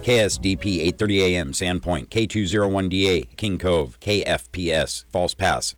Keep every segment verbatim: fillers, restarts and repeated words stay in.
K S D P eight thirty A M, Sandpoint, K two oh one D A, King Cove, K F P S, False Pass.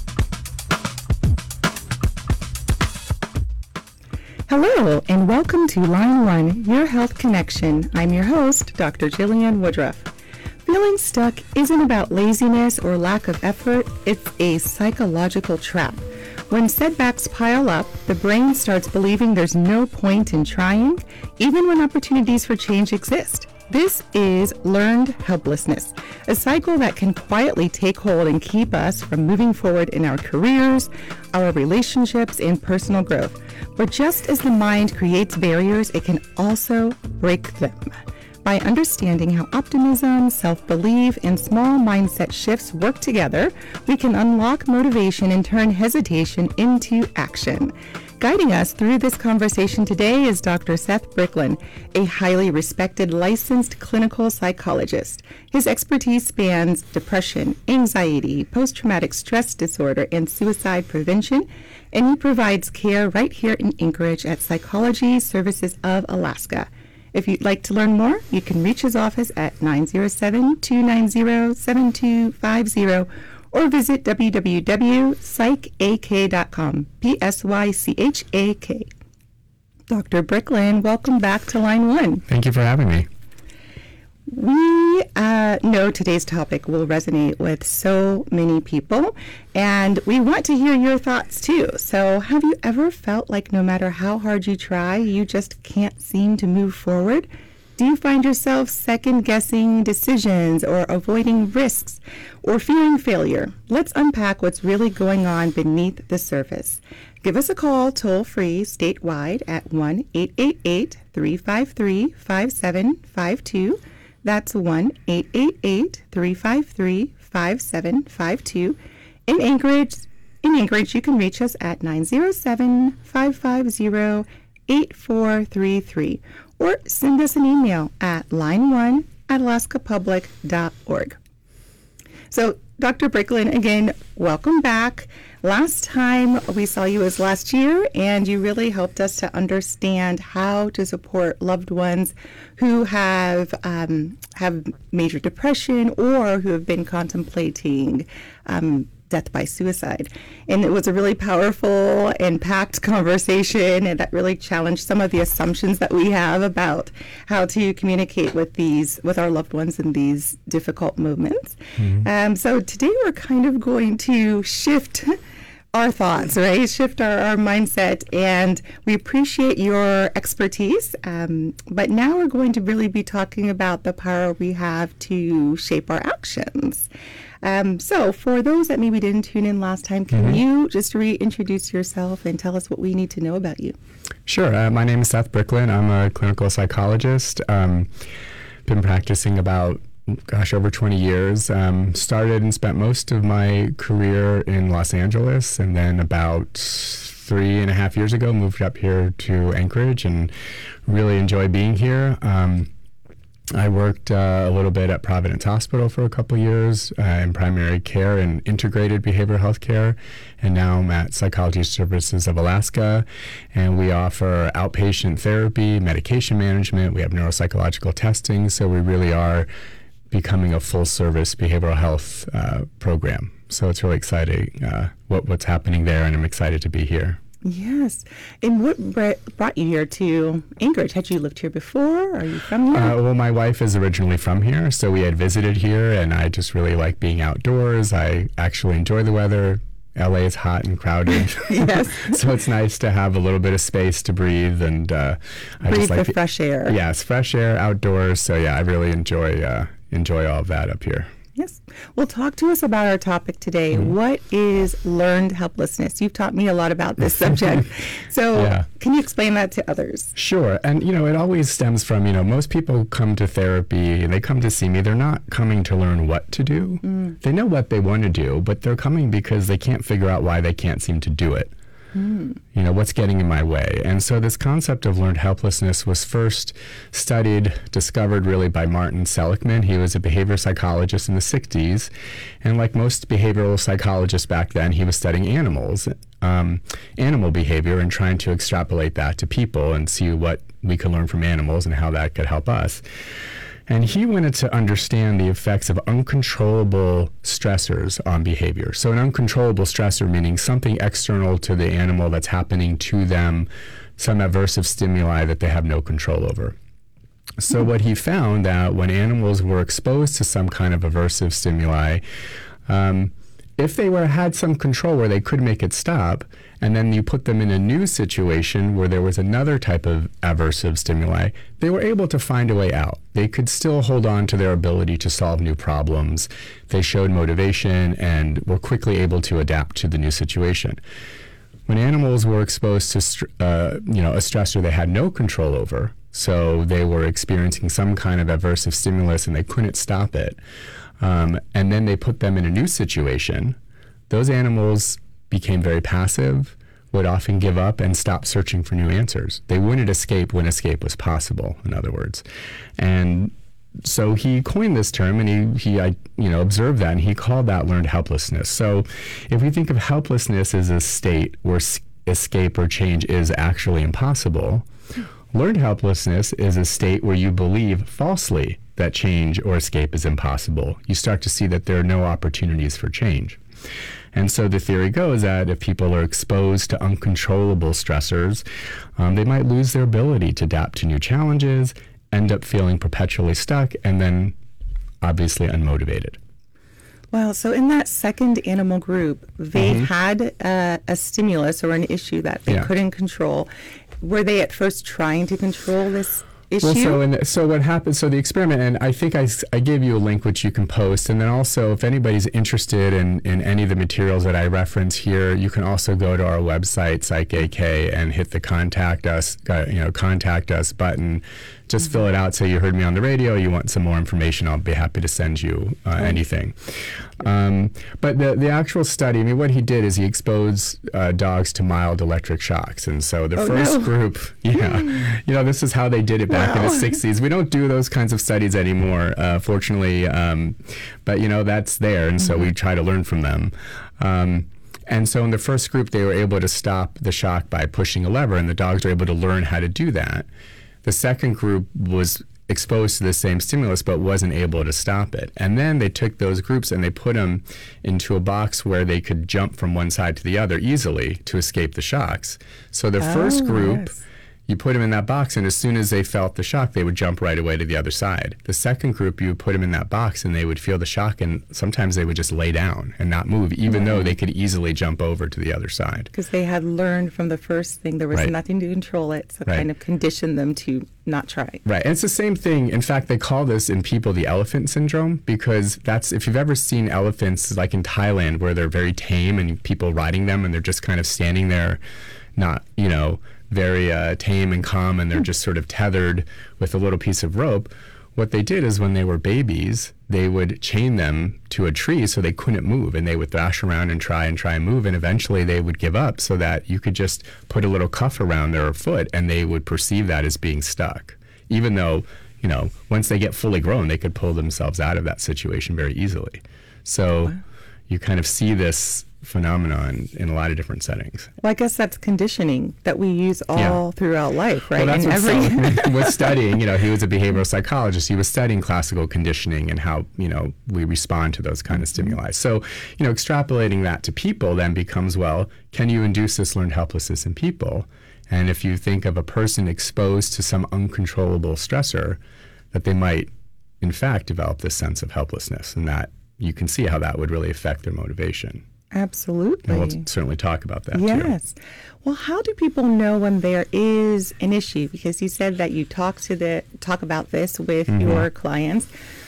Hello, and welcome to Line One, Your Health Connection. I'm your host, Doctor Jillian Woodruff. Feeling stuck isn't about laziness or lack of effort, it's a psychological trap. When setbacks pile up, the brain starts believing there's no point in trying, even when opportunities for change exist. This is learned helplessness, a cycle that can quietly take hold and keep us from moving forward in our careers, our relationships, and personal growth. But just as the mind creates barriers, it can also break them. By understanding how optimism, self-belief, and small mindset shifts work together, we can unlock motivation and turn hesitation into action. Guiding us through this conversation today is Doctor Seth Bricklin, a highly respected licensed clinical psychologist. His expertise spans depression, anxiety, post-traumatic stress disorder, and suicide prevention, and he provides care right here in Anchorage at Psychology Services of Alaska. If you'd like to learn more, you can reach his office at nine oh seven, two nine oh, seven two five oh or visit w w w dot psych a k dot com, P S Y C H A K. Doctor Bricklin, welcome back to Line One. Thank you for having me. We uh, know today's topic will resonate with so many people, and we want to hear your thoughts too. So have you ever felt like no matter how hard you try, you just can't seem to move forward? Do you find yourself second-guessing decisions or avoiding risks or fearing failure? Let's unpack what's really going on beneath the surface. Give us a call toll-free statewide at one eight eight eight, three five three, five seven five two. That's one eight eight eight, three five three, five seven five two. In Anchorage, in Anchorage, you can reach us at nine oh seven, five five zero, eight four three three or send us an email at line one at alaska public dot org. So, Doctor Bricklin, again, welcome back. Last time we saw you was last year, and you really helped us to understand how to support loved ones who have um, have major depression or who have been contemplating um, death by suicide. And it was a really powerful and packed conversation, and that really challenged some of the assumptions that we have about how to communicate with these, with our loved ones in these difficult moments. Mm-hmm. Um, so today we're kind of going to shift our thoughts, right? Shift our, our mindset, and we appreciate your expertise. Um, but now we're going to really be talking about the power we have to shape our actions. Um, so for those that maybe didn't tune in last time, can mm-hmm. you just reintroduce yourself and tell us what we need to know about you? Sure. Uh, my name is Seth Bricklin. I'm a clinical psychologist. Um, been practicing about, gosh, over twenty years. Um, started and spent most of my career in Los Angeles, and then about three and a half years ago moved up here to Anchorage and really enjoy being here. Um, I worked uh, a little bit at Providence Hospital for a couple years uh, in primary care and integrated behavioral health care, and now I'm at Psychology Services of Alaska, and we offer outpatient therapy, medication management, we have neuropsychological testing, so we really are becoming a full-service behavioral health uh, program. So it's really exciting uh, what, what's happening there, and I'm excited to be here. Yes. And what brought you here to Anchorage? Had you lived here before? Are you from here? Uh, well, my wife is originally from here, so we had visited here, and I just really like being outdoors. I actually enjoy the weather. L A is hot and crowded. Yes. So it's nice to have a little bit of space to breathe and uh, I breathe just like the fresh air. Yes, fresh air, outdoors. So yeah, I really enjoy uh, enjoy all of that up here. Yes. Well, talk to us about our topic today. Mm-hmm. What is learned helplessness? You've taught me a lot about this subject. So yeah. Can you explain that to others? Sure. And, you know, it always stems from, you know, most people come to therapy and they come to see me. They're not coming to learn what to do. Mm. They know what they want to do, but they're coming because they can't figure out why they can't seem to do it. Mm. You know, what's getting in my way? And so this concept of learned helplessness was first studied, discovered really by Martin Seligman. He was a behavior psychologist in the sixties. And like most behavioral psychologists back then, he was studying animals, um, animal behavior, and trying to extrapolate that to people and see what we could learn from animals and how that could help us. And he wanted to understand the effects of uncontrollable stressors on behavior. So an uncontrollable stressor meaning something external to the animal that's happening to them, some aversive stimuli that they have no control over. So what he found that when animals were exposed to some kind of aversive stimuli, um, if they were had some control where they could make it stop, and then you put them in a new situation where there was another type of aversive stimuli, they were able to find a way out. They could still hold on to their ability to solve new problems. They showed motivation and were quickly able to adapt to the new situation. When animals were exposed to str- uh, you know, a stressor they had no control over, so they were experiencing some kind of aversive stimulus and they couldn't stop it, um, and then they put them in a new situation, those animals became very passive, would often give up and stop searching for new answers. They wouldn't escape when escape was possible, in other words. And so he coined this term, and he, he I, you know, observed that, and he called that learned helplessness. So if we think of helplessness as a state where s- escape or change is actually impossible, learned helplessness is a state where you believe falsely that change or escape is impossible. You start to see that there are no opportunities for change. And so the theory goes that if people are exposed to uncontrollable stressors, um, they might lose their ability to adapt to new challenges, end up feeling perpetually stuck, and then obviously unmotivated. Well, so in that second animal group, they Mm-hmm. had uh, a stimulus or an issue that they Yeah. couldn't control. Were they at first trying to control this issue? Well, so and so what happened? So the experiment, and I think I, s- I gave you a link which you can post, and then also if anybody's interested in, in any of the materials that I reference here, you can also go to our website PsychAK and hit the contact us, uh, you know, contact us button. Just fill it out. Say you heard me on the radio. You want some more information? I'll be happy to send you uh, anything. Um, but the the actual study, I mean, what he did is he exposed uh, dogs to mild electric shocks, and so the Oh, first no. group, yeah, you know, this is how they did it back in the Wow. sixties. We don't do those kinds of studies anymore, uh, fortunately, um, but you know that's there, and so we try to learn from them. Um, and so in the first group, they were able to stop the shock by pushing a lever, and the dogs were able to learn how to do that. The second group was exposed to the same stimulus but wasn't able to stop it. And then they took those groups and they put them into a box where they could jump from one side to the other easily to escape the shocks. So the first Oh, group, yes. you put them in that box, and as soon as they felt the shock, they would jump right away to the other side. The second group, you would put them in that box, and they would feel the shock, and sometimes they would just lay down and not move, even though they could easily jump over to the other side. Because they had learned from the first thing there was Right. nothing to control it, so Right. kind of conditioned them to not try. Right, and it's the same thing. In fact, they call this in people the elephant syndrome, because that's, if you've ever seen elephants like in Thailand where they're very tame and people riding them and they're just kind of standing there, not, you know, very uh, tame and calm, and they're just sort of tethered with a little piece of rope. What they did is when they were babies, they would chain them to a tree so they couldn't move, and they would thrash around and try and try and move, and eventually they would give up so that you could just put a little cuff around their foot and they would perceive that as being stuck, even though, you know, once they get fully grown, they could pull themselves out of that situation very easily. So you kind of see this phenomenon in a lot of different settings. Well, I guess that's conditioning that we use all Yeah. throughout life, right? Well, that's In what every Sullivan was studying. You know, he was a behavioral psychologist. He was studying classical conditioning and how, you know, we respond to those kind of stimuli. So, you know, extrapolating that to people then becomes, well, can you induce this learned helplessness in people? And if you think of a person exposed to some uncontrollable stressor, that they might, in fact, develop this sense of helplessness, and that you can see how that would really affect their motivation. Absolutely. And we'll certainly talk about that too. Yes. Well, how do people know when there is an issue? Because you said that you talk to the talk about this with Mm-hmm. your clients.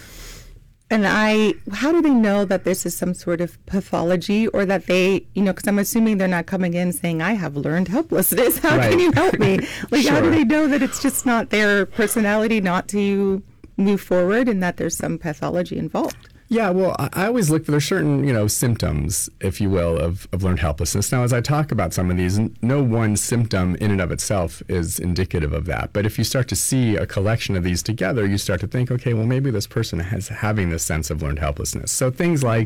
And I, how do they know that this is some sort of pathology, or that they, you know, because I'm assuming they're not coming in saying, I have learned helplessness. How Right. can you help me? Like, how do Sure. they know that it's just not their personality not to move forward, and that there's some pathology involved? Yeah, well, I I always look for, there's certain, you know, symptoms, if you will, of, of learned helplessness. Now, as I talk about some of these, n- no one symptom in and of itself is indicative of that. But if you start to see a collection of these together, you start to think, okay, well, maybe this person has having this sense of learned helplessness. So things like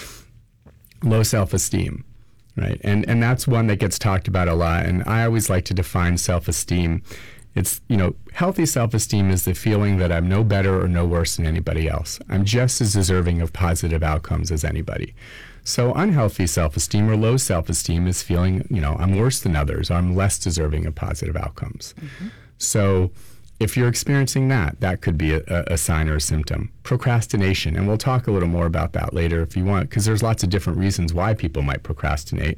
low self-esteem, right? And, and that's one that gets talked about a lot. And I always like to define self-esteem It's, you know, healthy self-esteem is the feeling that I'm no better or no worse than anybody else. I'm just as deserving of positive outcomes as anybody. So unhealthy self-esteem or low self-esteem is feeling, you know, I'm worse than others, or I'm less deserving of positive outcomes. Mm-hmm. So if you're experiencing that, that could be a, a sign or a symptom. Procrastination, and we'll talk a little more about that later if you want, because there's lots of different reasons why people might procrastinate.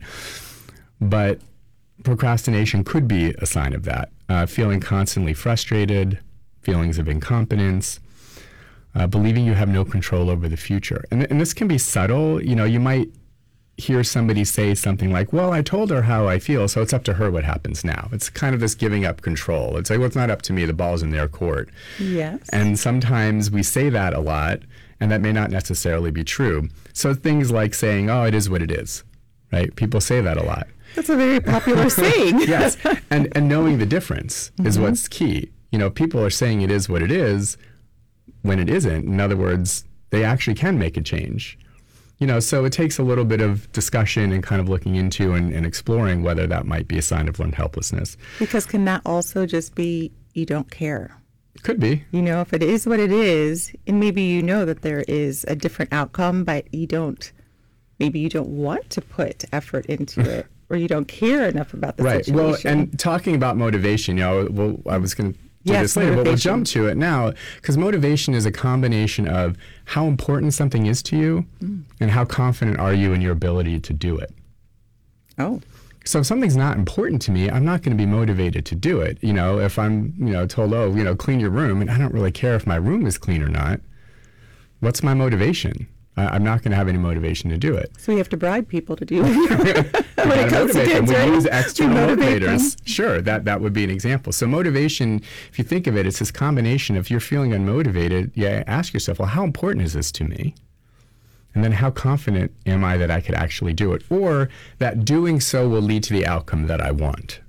But procrastination could be a sign of that. Uh, feeling constantly frustrated, feelings of incompetence, uh, believing you have no control over the future. And, and this can be subtle. You know, you might hear somebody say something like, well, I told her how I feel, so it's up to her what happens now. It's kind of this giving up control. It's like, well, it's not up to me. The ball's in their court. Yes. And sometimes we say that a lot, and that may not necessarily be true. So things like saying, oh, it is what it is, right? People say that a lot. That's a very popular saying. Yes, and and knowing the difference is mm-hmm. what's key. You know, people are saying it is what it is when it isn't. In other words, they actually can make a change. You know, so it takes a little bit of discussion and kind of looking into and, and exploring whether that might be a sign of learned helplessness. Because can that also just be you don't care? Could be. You know, if it is what it is, and maybe you know that there is a different outcome, but you don't, maybe you don't want to put effort into it. Or you don't care enough about the right. situation. Well, and talking about motivation, you know, well, I was going to do yes, this later, motivation. but we'll jump to it now, because motivation is a combination of how important something is to you mm. and how confident are you in your ability to do it. Oh. So if something's not important to me, I'm not going to be motivated to do it. You know, if I'm, you know, told, oh, you know, clean your room, and I don't really care if my room is clean or not, what's my motivation? I'm not going to have any motivation to do it. So we have to bribe people to do it. When it comes to kids, we right? use external motivate motivators. them. Sure, that, that would be an example. So motivation, if you think of it, it's this combination. If you're feeling unmotivated, yeah, ask yourself, well, how important is this to me? And then how confident am I that I could actually do it? Or that doing so will lead to the outcome that I want.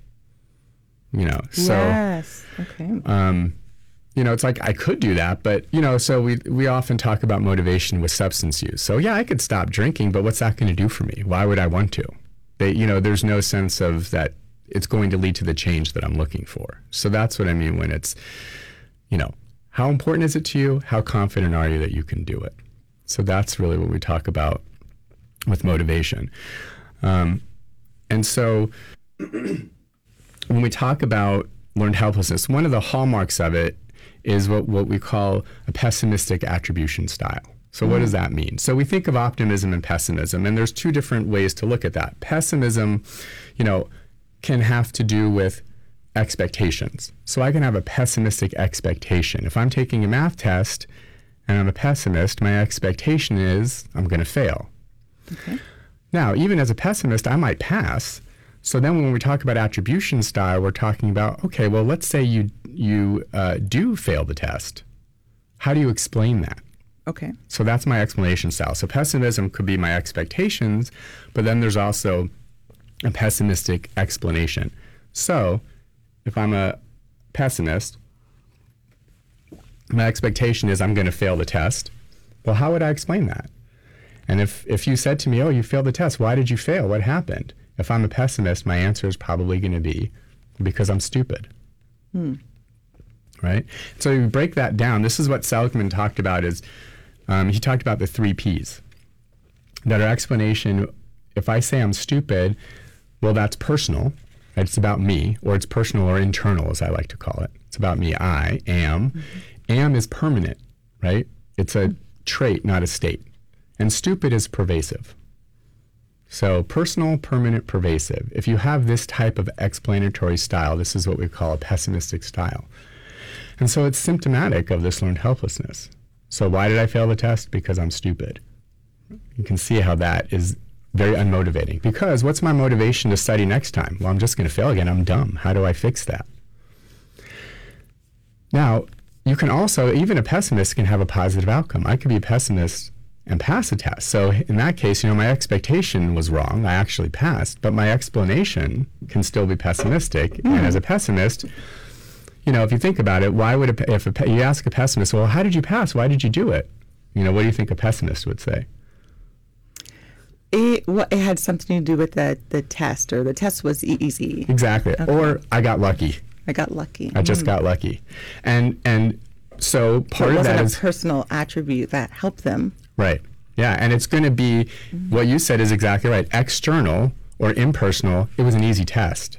You know, so... Yes, okay. Um, You know, it's like I could do that, but, you know, so we we often talk about motivation with substance use. So, yeah, I could stop drinking, but what's that going to do for me? Why would I want to? They, you know, there's no sense of that it's going to lead to the change that I'm looking for. So that's what I mean when it's, you know, how important is it to you? How confident are you that you can do it? So that's really what we talk about with motivation. Um, and so when we talk about learned helplessness, one of the hallmarks of it is what, what we call a pessimistic attribution style. So what does that mean? So we think of optimism and pessimism, and there's two different ways to look at that. Pessimism, you know, can have to do with expectations. So I can have a pessimistic expectation. If I'm taking a math test and I'm a pessimist, my expectation is I'm going to fail. Okay. Now, even as a pessimist, I might pass. So then when we talk about attribution style, we're talking about, okay, well, let's say you you uh, do fail the test. How do you explain that? Okay. So that's my explanation style. So pessimism could be my expectations, but then there's also a pessimistic explanation. So if I'm a pessimist, my expectation is I'm going to fail the test. Well, how would I explain that? And if, if you said to me, oh, you failed the test, why did you fail? What happened? If I'm a pessimist, my answer is probably going to be because I'm stupid. Hmm. Right? So you break that down. This is what Seligman talked about is, um, he talked about the three P's. That our explanation, if I say I'm stupid, well, that's personal. Right? It's about me, or it's personal or internal, as I like to call it. It's about me. I am. Mm-hmm. Am is permanent, right? It's a trait, not a state. And stupid is pervasive. So personal, permanent, pervasive. If you have this type of explanatory style, this is what we call a pessimistic style. And so it's symptomatic of this learned helplessness. So why did I fail the test? Because I'm stupid. You can see how that is very unmotivating. Because what's my motivation to study next time? Well, I'm just going to fail again. I'm dumb. How do I fix that? Now, you can also, even a pessimist can have a positive outcome. I could be a pessimist and pass a test. So in that case, you know, my expectation was wrong. I actually passed, but my explanation can still be pessimistic. Mm. And as a pessimist, you know, if you think about it, why would a, if a, you ask a pessimist, well, how did you pass? Why did you do it? You know, what do you think a pessimist would say? It, well, it had something to do with the, the test, or the test was e- easy. Exactly. Okay. Or I got lucky. I got lucky. I just Mm. got lucky. And and so So part it of that wasn't is a personal attribute that helped them. right. Yeah, and it's going to be what you said is exactly right. External or impersonal, it was an easy test.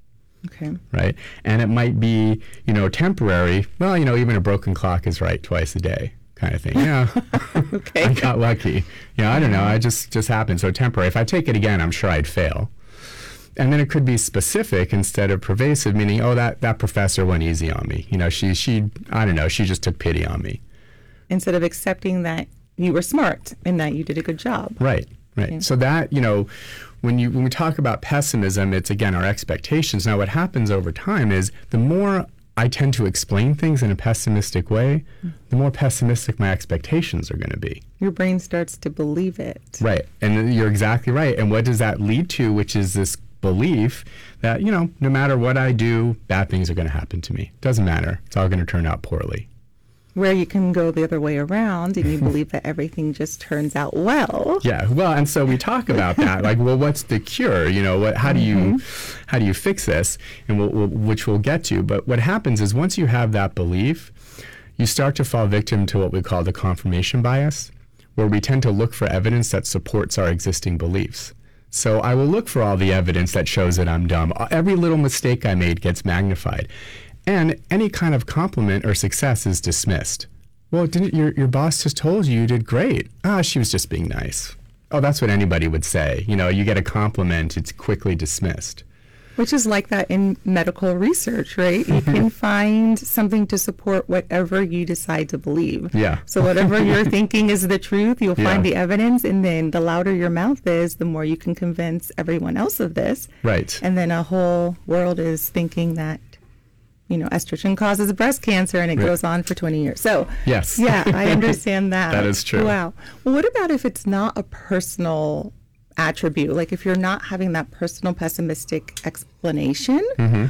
Okay. Right? And it might be, you know, temporary. Well, you know, even a broken clock is right twice a day kind of thing. Yeah. Okay. I got lucky. Yeah, I don't know. I just just happened. So temporary. If I take it again, I'm sure I'd fail. And then it could be specific instead of pervasive, meaning, oh, that, that professor went easy on me. You know, she, she, I don't know, she just took pity on me. Instead of accepting that you were smart and that you did a good job. Right, right. Okay. So that, you know, when you when we talk about pessimism, it's again our expectations. Now what happens over time is the more I tend to explain things in a pessimistic way, the more pessimistic my expectations are going to be. Your brain starts to believe it. Right. And you're exactly right. And what does that lead to, which is this belief that, you know, no matter what I do, bad things are going to happen to me. Doesn't matter. It's all going to turn out poorly. Where you can go the other way around and you believe that everything just turns out well. Yeah, well, and so we talk about that, like, well, what's the cure? You know, what? How do you, mm-hmm. how do you fix this? And we'll, we'll, which we'll get to. But what happens is once you have that belief, you start to fall victim to what we call the confirmation bias, where we tend to look for evidence that supports our existing beliefs. So I will look for all the evidence that shows that I'm dumb. Every little mistake I made gets magnified. And any kind of compliment or success is dismissed. Well, didn't your, your boss just told you you did great? Ah, she was just being nice. Oh, that's what anybody would say. You know, you get a compliment, it's quickly dismissed. Which is like that in medical research, right? You can find something to support whatever you decide to believe. Yeah. So whatever you're thinking is the truth, you'll Yeah. find the evidence, and then the louder your mouth is, the more you can convince everyone else of this. Right. And then a whole world is thinking that, you know, estrogen causes breast cancer, and it Right. goes on for twenty years. So, Yes. yeah, I understand that. That is true. Wow. Well, what about if it's not a personal attribute? Like if you're not having that personal pessimistic explanation, Mm-hmm.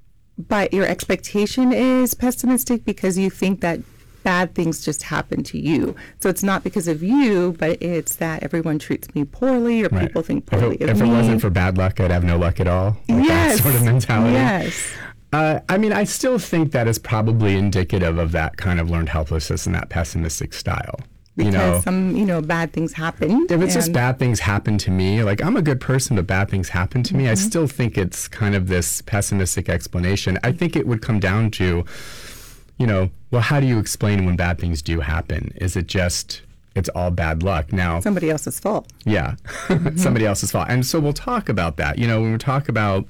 but your expectation is pessimistic because you think that bad things just happen to you. So it's not because of you, but it's that everyone treats me poorly, or Right. people think If poorly it, of if me. it wasn't for bad luck, I'd have no luck at all. Like yes. that sort of mentality. Yes. Uh, I mean, I still think that is probably indicative of that kind of learned helplessness and that pessimistic style. Because you know, some, you know, bad things happen. if it's just and- bad things happen to me, like I'm a good person, but bad things happen to me, Mm-hmm. I still think it's kind of this pessimistic explanation. I think it would come down to, you know, well, how do you explain when bad things do happen? Is it just, it's all bad luck? Now, somebody else's fault. yeah, somebody else's fault. And so we'll talk about that. You know, when we talk about,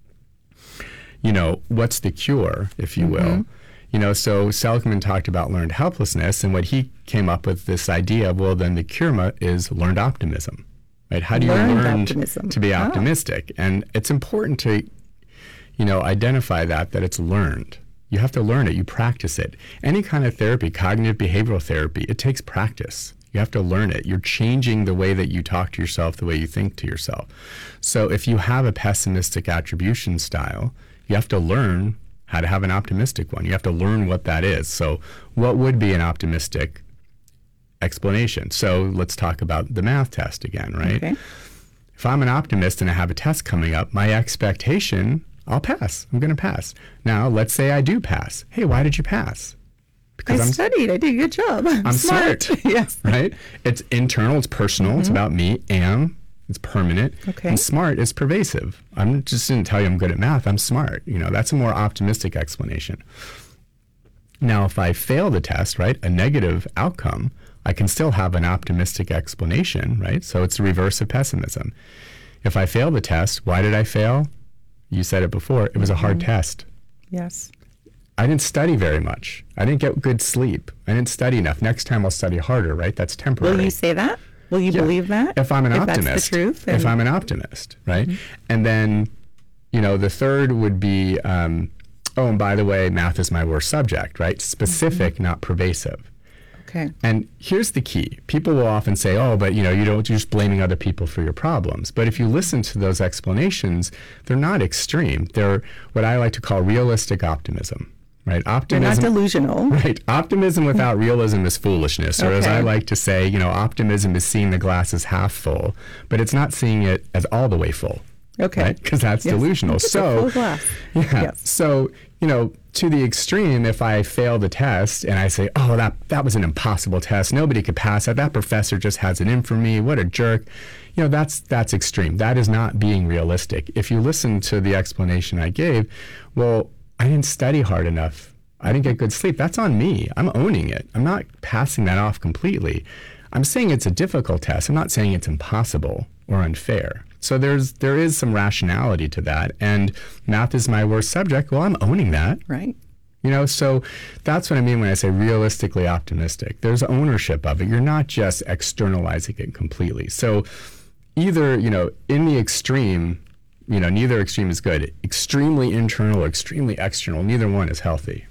you know, what's the cure, if you will. You know, so Seligman talked about learned helplessness, and what he came up with this idea of, well, then the cure mu- is learned optimism, right? How do you Learned learn optimism. to be Ah. optimistic? And it's important to, you know, identify that, that it's learned. You have to learn it. You practice it. Any kind of therapy, cognitive behavioral therapy, it takes practice. You have to learn it. You're changing the way that you talk to yourself, the way you think to yourself. So if you have a pessimistic attribution style, you have to learn how to have an optimistic one. You have to learn what that is. So what would be an optimistic explanation? So let's talk about the math test again, right? Okay. If I'm an optimist and I have a test coming up, my expectation, I'll pass. I'm going to pass. Now, let's say I do pass. Hey, why did you pass? I I'm studied. I did a good job. I'm, I'm smart. Yes. Right? It's internal, it's personal, it's about me. Am, it's permanent. Okay. And smart is pervasive. I'm just didn't tell you I'm good at math. I'm smart. You know, that's a more optimistic explanation. Now, if I fail the test, right, a negative outcome, I can still have an optimistic explanation, right? So it's the reverse of pessimism. If I fail the test, why did I fail? You said it before. It was a hard test. Yes. I didn't study very much. I didn't get good sleep. I didn't study enough. Next time I'll study harder, right? That's temporary. Will you say that? Will you Yeah. believe that? If I'm an if optimist. That's the truth. If and- I'm an optimist, right? And then, you know, the third would be, um, oh, and by the way, math is my worst subject, right? Specific, not pervasive. Okay. And here's the key. People will often say, oh, but you know, you don't, you're just blaming other people for your problems. But if you listen to those explanations, they're not extreme. They're what I like to call realistic optimism, right? You're not Optimism. delusional. Right. Optimism without realism is foolishness. Or as I Okay. like to say, you know, optimism is seeing the glass as half full, but it's not seeing it as all the way full. Okay. Because that's Yes. delusional. It's a So, full glass. yeah. Yes. So, you know, to the extreme, if I fail the test and I say, oh, that, that was an impossible test, nobody could pass that, that professor just has it in for me, what a jerk. You know, that's that's extreme. That is not being realistic. If you listen to the explanation I gave, well, I didn't study hard enough. I didn't get good sleep. That's on me. I'm owning it. I'm not passing that off completely. I'm saying it's a difficult test. I'm not saying it's impossible or unfair. So there's there is some rationality to that. And math is my worst subject. Well, I'm owning that. Right. You know, so that's what I mean when I say realistically optimistic. There's ownership of it. You're not just externalizing it completely. So either, you know, in the extreme, you know, neither extreme is good. Extremely internal or extremely external, neither one is healthy.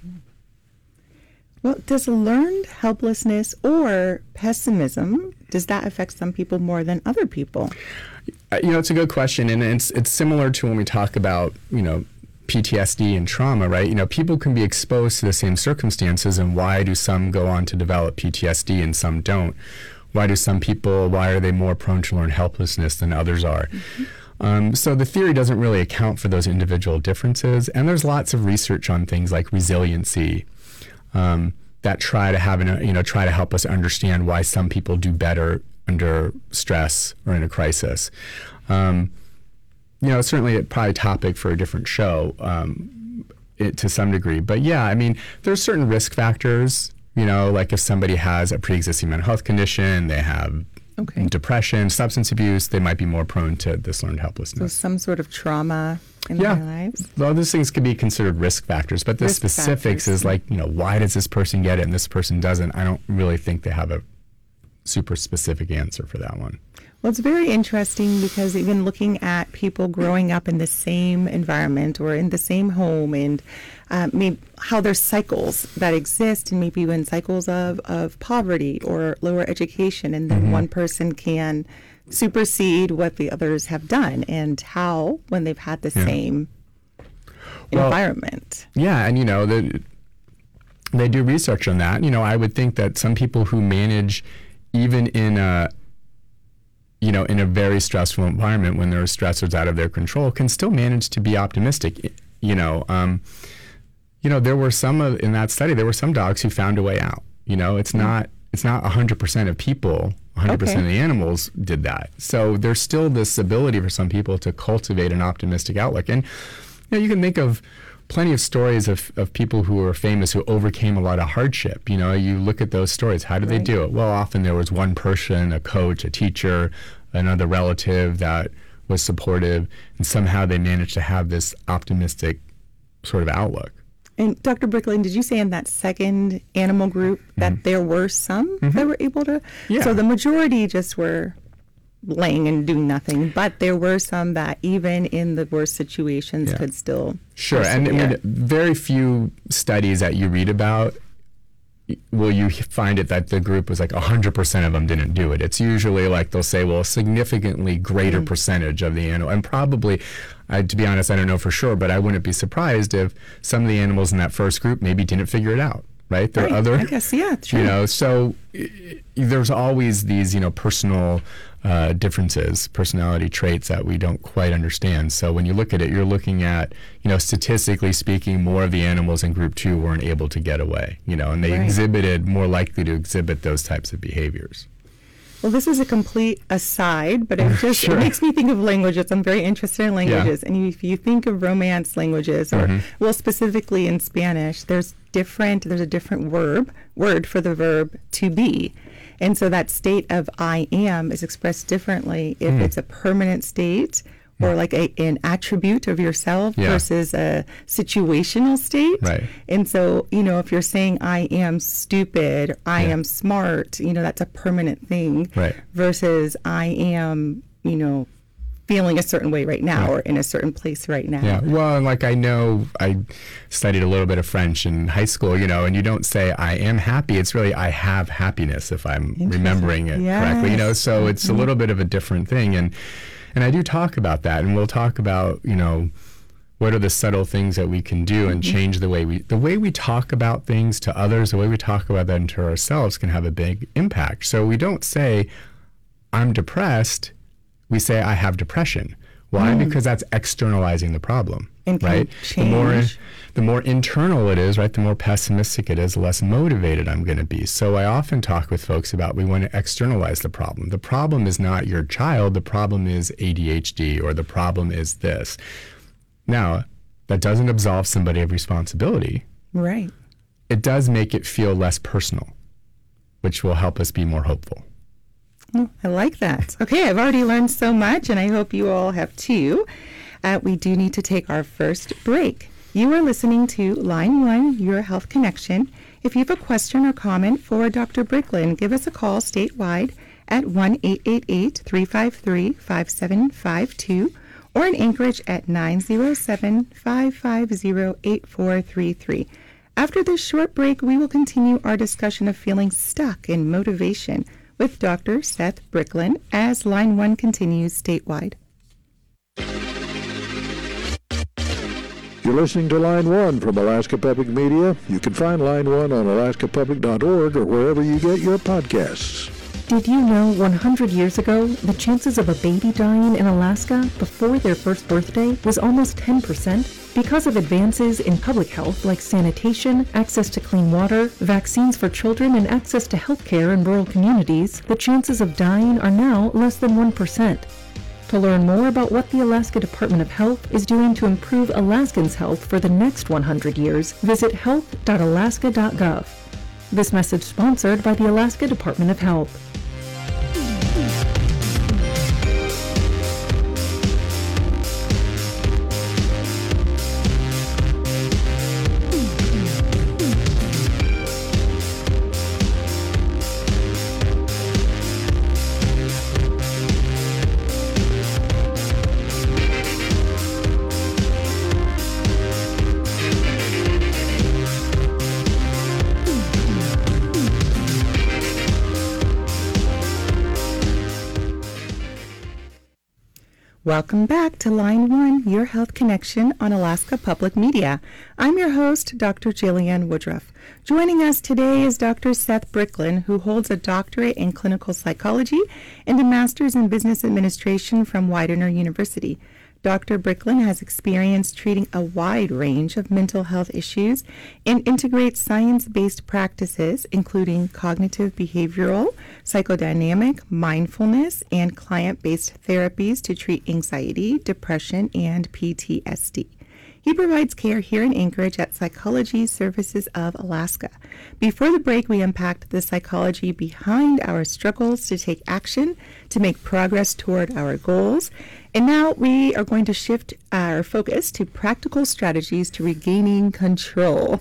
Well, does learned helplessness or pessimism, does that affect some people more than other people? Uh, you know, it's a good question, and it's it's similar to when we talk about, you know, P T S D and trauma, right? You know, people can be exposed to the same circumstances, and why do some go on to develop P T S D and some don't? Why do some people, why are they more prone to learn helplessness than others are? Mm-hmm. Um, so the theory doesn't really account for those individual differences, and there's lots of research on things like resiliency, Um, that try to have an, you know, try to help us understand why some people do better under stress or in a crisis. Um, you know, certainly a probably topic for a different show um, it, to some degree. But yeah, I mean, there's certain risk factors, you know, like if somebody has a pre-existing mental health condition, they have Okay. depression, substance abuse, they might be more prone to this learned So helplessness. some sort of trauma in Yeah. their lives? Well, those things could be considered risk factors, but the Risk specifics factors. is like, you know, why does this person get it and this person doesn't? I don't really think they have a super specific answer for that one. Well, it's very interesting because even looking at people growing up in the same environment or in the same home, and uh, maybe how there's cycles that exist, and maybe even cycles of, of poverty or lower education, and then Mm-hmm. one person can supersede what the others have done, and how when they've had the Yeah. same Well, environment. Yeah, and you know, the, they do research on that. You know, I would think that some people who manage even in a you know, in a very stressful environment when there are stressors out of their control, can still manage to be optimistic. You know, um, you know, there were some of, in that study, there were some dogs who found a way out. You know, it's not it's not one hundred percent of people, one hundred percent Okay. of the animals did that. So there's still this ability for some people to cultivate an optimistic outlook. And you know, you can think of plenty of stories of, of people who are famous who overcame a lot of hardship. You know, you look at those stories. How did Right. they do it? Well, often there was one person, a coach, a teacher, another relative that was supportive, and somehow they managed to have this optimistic sort of outlook. And Doctor Bricklin, did you say in that second animal group that there were some that were able to? Yeah. So the majority just were laying and doing nothing, but there were some that even in the worst situations Yeah. could still Sure, and I mean, persevere. very few studies that you read about will you find it that the group was like one hundred percent of them didn't do it. It's usually like they'll say, well, a significantly greater Mm-hmm. percentage of the animal, and probably, I, to be honest, I don't know for sure, but I wouldn't be surprised if some of the animals in that first group maybe didn't figure it out, right? There Right, are other, I guess, yeah, true. you know, so i- there's always these, you know, personal uh, differences, personality traits that we don't quite understand. So when you look at it, you're looking at, you know, statistically speaking, more of the animals in group two weren't able to get away, you know, and they Right. exhibited, more likely to exhibit those types of behaviors. Well, this is a complete aside, but it just Sure. it makes me think of languages. I'm very interested in languages. And if you think of Romance languages, or Mm-hmm. well, specifically in Spanish, there's different, there's a different verb, word for the verb to be. And so that state of I am is expressed differently if Mm. it's a permanent state or like a, an attribute of yourself Yeah. versus a situational state. Right. And so, you know, if you're saying I am stupid, I Yeah. am smart, you know, that's a permanent thing. Right. Versus I am, you know, feeling a certain way right now Yeah. or in a certain place right now. Yeah, well, and like I know I studied a little bit of French in high school, you know, and you don't say I am happy. It's really I have happiness if I'm remembering it correctly, you know. Yes. So it's a little bit of a different thing, and and I do talk about that, and we'll talk about, you know, what are the subtle things that we can do and change the way we the way we talk about things to others, the way we talk about them to ourselves can have a big impact. So we don't say I'm depressed. We say I have depression. Why? Mm. Because that's externalizing the problem, and right? Change. The more, the more internal it is, right, the more pessimistic it is, the less motivated I'm going to be. So I often talk with folks about we want to externalize the problem. The problem is not your child. The problem is A D H D, or the problem is this. Now, that doesn't absolve somebody of responsibility. Right. It does make it feel less personal, which will help us be more hopeful. Oh, I like that. Okay, I've already learned so much, and I hope you all have too. Uh, we do need to take our first break. You are listening to Line One, Your Health Connection. If you have a question or comment for Doctor Bricklin, give us a call statewide at one eight eight eight, three five three, five seven five two or in Anchorage at nine zero seven, five five zero, eight four three three. After this short break, we will continue our discussion of feeling stuck in motivation with Doctor Seth Bricklin as Line One continues statewide. You're listening to Line One from Alaska Public Media. You can find Line One on alaska public dot org or wherever you get your podcasts. Did you know one hundred years ago, the chances of a baby dying in Alaska before their first birthday was almost ten percent? Because of advances in public health like sanitation, access to clean water, vaccines for children, and access to health care in rural communities, the chances of dying are now less than one percent. To learn more about what the Alaska Department of Health is doing to improve Alaskans' health for the next one hundred years, visit health dot alaska dot gov. This message sponsored by the Alaska Department of Health. Welcome back to Line One, Your Health Connection on Alaska Public Media. I'm your host, Doctor Jillian Woodruff. Joining us today is Doctor Seth Bricklin, who holds a doctorate in clinical psychology and a master's in business administration from Widener University. Doctor Bricklin has experience treating a wide range of mental health issues and integrates science-based practices, including cognitive behavioral, psychodynamic, mindfulness, and client-based therapies to treat anxiety, depression, and P T S D. He provides care here in Anchorage at Psychology Services of Alaska. Before the break, we unpacked the psychology behind our struggles to take action, to make progress toward our goals. And now we are going to shift our focus to practical strategies to regaining control.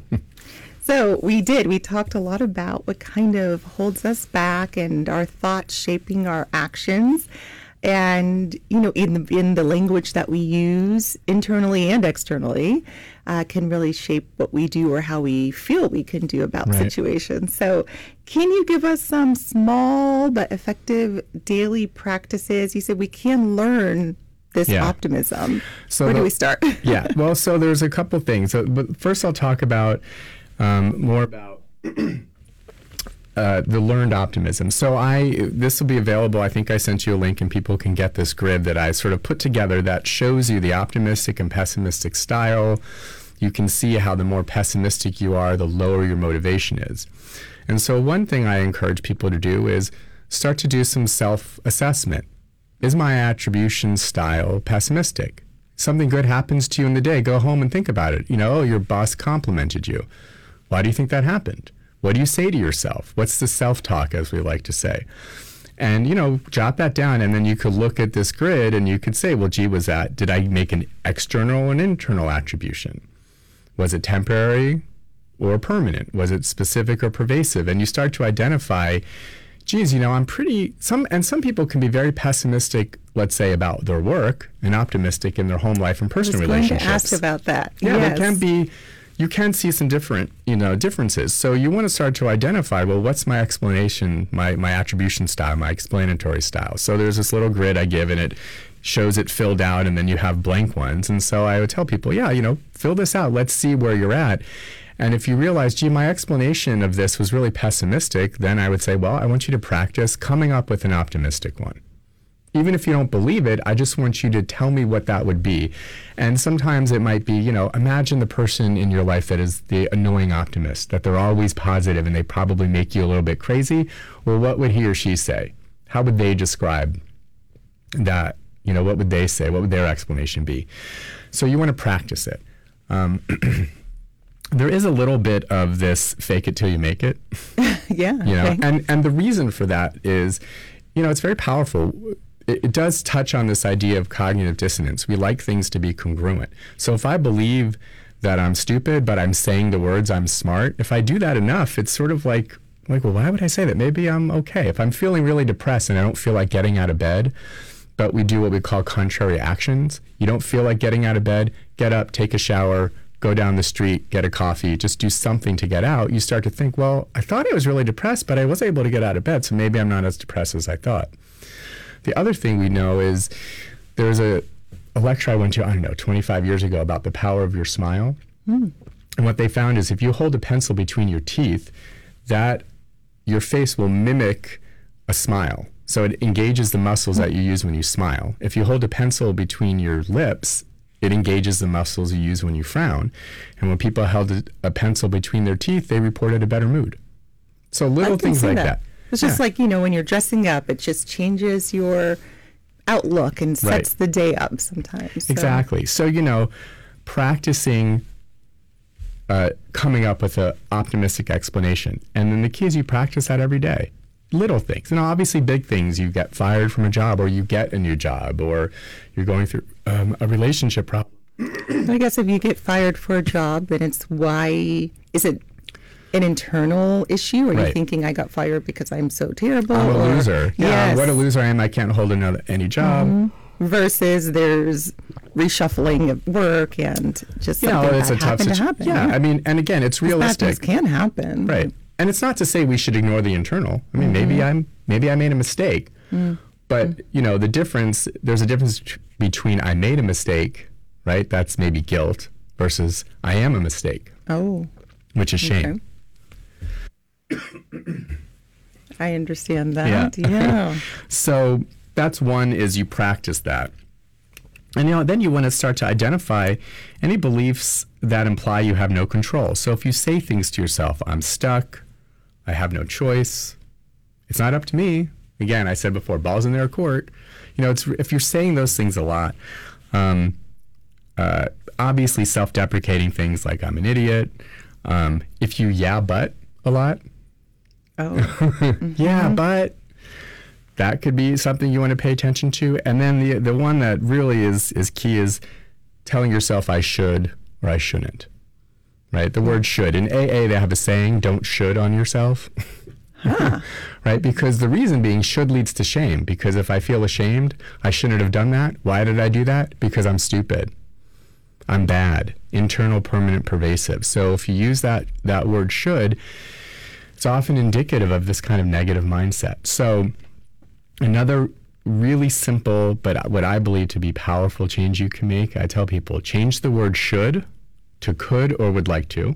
So we did. We talked a lot about what kind of holds us back and our thoughts shaping our actions. And, you know, in the, in the language that we use internally and externally uh, can really shape what we do or how we feel we can do about right. situations. So can you give us some small but effective daily practices? You said we can learn this yeah. optimism. So Where the, do we start? yeah, well, so there's a couple things. So, but first I'll talk about um, more about... Uh, the learned optimism. So I, this will be available. I think I sent you a link and people can get this grid that I sort of put together that shows you the optimistic and pessimistic style. You can see how the more pessimistic you are, the lower your motivation is. And so one thing I encourage people to do is start to do some self-assessment. Is my attribution style pessimistic? Something good happens to you in the day, go home and think about it. You know, oh, your boss complimented you. Why do you think that happened? What do you say to yourself? What's the self-talk, as we like to say? And, you know, jot that down, and then you could look at this grid and you could say, well, gee, was that, did I make an external or an internal attribution? Was it temporary or permanent? Was it specific or pervasive? And you start to identify, geez, you know, I'm pretty, some, and some people can be very pessimistic, let's say, about their work and optimistic in their home life and personal relationships. I was going to ask about that. Yeah, yes. There can be, you can see some different, you know, differences. So you want to start to identify, well, what's my explanation, my, my attribution style, my explanatory style? So there's this little grid I give and it shows it filled out and then you have blank ones. And so I would tell people, yeah, you know, fill this out. Let's see where you're at. And if you realize, gee, my explanation of this was really pessimistic, then I would say, well, I want you to practice coming up with an optimistic one. even if you don't believe it, I just want you to tell me what that would be. And sometimes it might be, you know, imagine the person in your life that is the annoying optimist, that they're always positive and they probably make you a little bit crazy. Well, what would he or she say? How would they describe that? You know, what would they say? What would their explanation be? So you want to practice it. Um, there is a little bit of this fake it till you make it. Yeah. You know, okay. and, and the reason for that is, you know, it's very powerful. It, it does touch on this idea of cognitive dissonance. We like things to be congruent. So if I believe that I'm stupid, but I'm saying the words I'm smart, if I do that enough, it's sort of like, like, well, why would I say that? Maybe I'm okay. If I'm feeling really depressed and I don't feel like getting out of bed, but we do what we call contrary actions. You don't feel like getting out of bed, get up, take a shower, go down the street, get a coffee, just do something to get out. You start to think, well, I thought I was really depressed, but I was able to get out of bed, so maybe I'm not as depressed as I thought. The other thing we know is there's a, a lecture I went to, I don't know, twenty-five years ago about the power of your smile. Mm. And what they found is if you hold a pencil between your teeth, that your face will mimic a smile. So it engages the muscles that you use when you smile. If you hold a pencil between your lips, it engages the muscles you use when you frown. And when people held a, a pencil between their teeth, they reported a better mood. So little things like that. that. It's just yeah. like, you know, when you're dressing up, it just changes your outlook and sets right. the day up sometimes. So. Exactly. So, you know, practicing uh, coming up with an optimistic explanation. And then the key is you practice that every day. Little things. And obviously big things. You get fired from a job, or you get a new job, or you're going through um, a relationship problem. I guess if you get fired for a job, then it's why, is it an internal issue? Or are right. you thinking I got fired because I'm so terrible? I'm a or, loser. Yeah, yes. what a loser I am. I can't hold another any job. Mm-hmm. Versus there's reshuffling of work and just something yeah, well, it's that a tough happened to situ- happen. Yeah, I mean, and again, it's realistic. Bad things can happen. Right. And it's not to say we should ignore the internal. I mean, mm-hmm. maybe I'm maybe I made a mistake. Mm-hmm. But, you know, the difference, there's a difference t- between I made a mistake, right? That's maybe guilt, versus I am a mistake. Oh. Which is shame. Okay. I understand that. Yeah. yeah. So that's one, is you practice that. And, you know, then you want to start to identify any beliefs that imply you have no control. So if you say things to yourself, I'm stuck, I have no choice, it's not up to me. Again, I said before, balls in their court. You know, it's if you're saying those things a lot, um, uh, obviously self-deprecating things like I'm an idiot. Um, if you yeah, but a lot. Oh. mm-hmm. Yeah, but. That could be something you want to pay attention to. And then the the one that really is is key is telling yourself I should or I shouldn't. Right? The word should. In A A, they have a saying, don't should on yourself. Huh. Right? Because the reason being, should leads to shame. Because if I feel ashamed, I shouldn't have done that. Why did I do that? Because I'm stupid. I'm bad. Internal, permanent, pervasive. So if you use that that word should, it's often indicative of this kind of negative mindset. So another really simple, but what I believe to be powerful change you can make, I tell people, change the word should to could or would like to.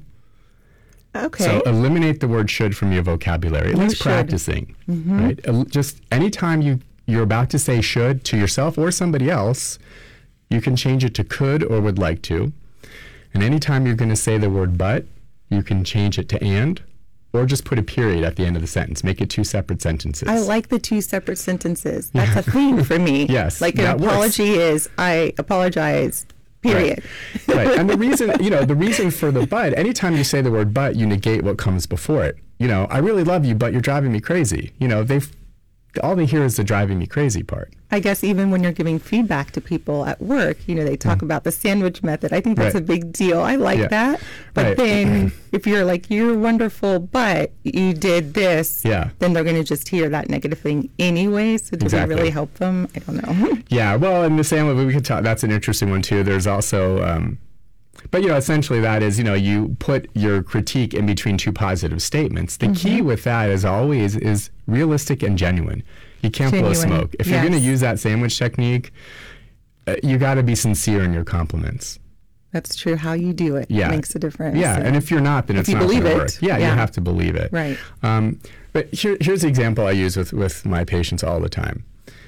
Okay. So eliminate the word should from your vocabulary. At No least should. practicing, Mm-hmm. right? El- Just anytime you, you're about to say should to yourself or somebody else, you can change it to could or would like to. And anytime you're going to say the word but, you can change it to and, or just put a period at the end of the sentence. Make it two separate sentences. I like the two separate sentences. That's a thing for me. Yes, Like an that works. apology is, I apologize, period. Right. right. And the reason, you know, the reason for the but, anytime you say the word but, you negate what comes before it. You know, I really love you, but you're driving me crazy. You know, they've, all they hear is the driving me crazy part. I guess even when you're giving feedback to people at work, you know, they talk mm. about the sandwich method. I think that's right. a big deal. I like yeah. that. But right. then if you're like, you're wonderful, but you did this, yeah. then they're going to just hear that negative thing anyway. So does exactly. it really help them? I don't know. Yeah, well, and the same way we could talk, that's an interesting one too. There's also, um, but you know, essentially that is, you know, you put your critique in between two positive statements. The mm-hmm. key with that, as always, is realistic and genuine. You can't Genuine. blow smoke. If yes. you're going to use that sandwich technique, uh, you got to be sincere in your compliments. That's true. How you do it yeah. makes a difference. Yeah, and, and if you're not, then it's not going to work. Yeah, yeah, you have to believe it. Right. Um, but here, here's the example I use with, with my patients all the time.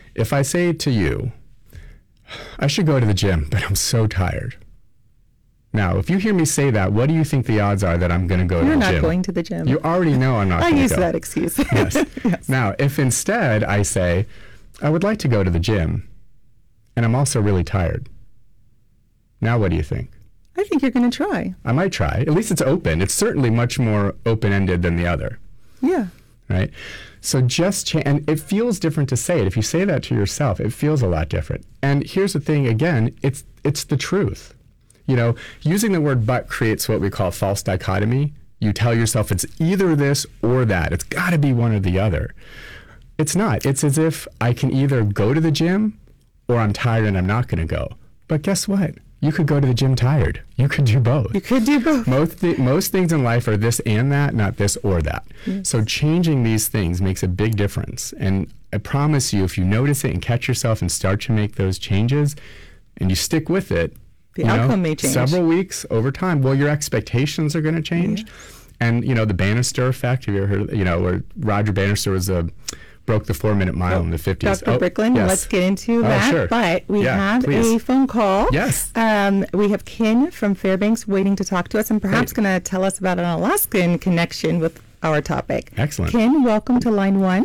If I say to you, I should go to the gym, but I'm so tired. Now, if you hear me say that, what do you think the odds are that I'm going to go You're to the not gym? going to the gym. You already know I'm not I going to go. use that excuse. Yes. Yes. Now, if instead I say, I would like to go to the gym, and I'm also really tired. Now, what do you think? I think you're going to try. I might try. At least it's open. It's certainly much more open-ended than the other, Yeah. right? So just change, and it feels different to say it. If you say that to yourself, it feels a lot different. And here's the thing, again, it's it's the truth. You know, using the word but creates what we call false dichotomy. You tell yourself it's either this or that. It's got to be one or the other. It's not. It's as if I can either go to the gym or I'm tired and I'm not going to go. But guess what? You could go to the gym tired. You could do both. You could do both. Most, th- most things in life are this and that, not this or that. Yes. So changing these things makes a big difference. And I promise you, if you notice it and catch yourself and start to make those changes and you stick with it, The you know, outcome may change. several weeks over time, well, your expectations are going to change. Yeah. And, you know, the Bannister effect, have you ever heard, you know, where Roger Bannister was a, broke the four-minute mile in the fifties. Doctor Bricklin, yes. let's get into Oh, that. sure. But we Yeah, have please. a phone call. Yes. Um, we have Ken from Fairbanks waiting to talk to us and perhaps Great. going to tell us about an Alaskan connection with our topic. Excellent. Ken, welcome to line one.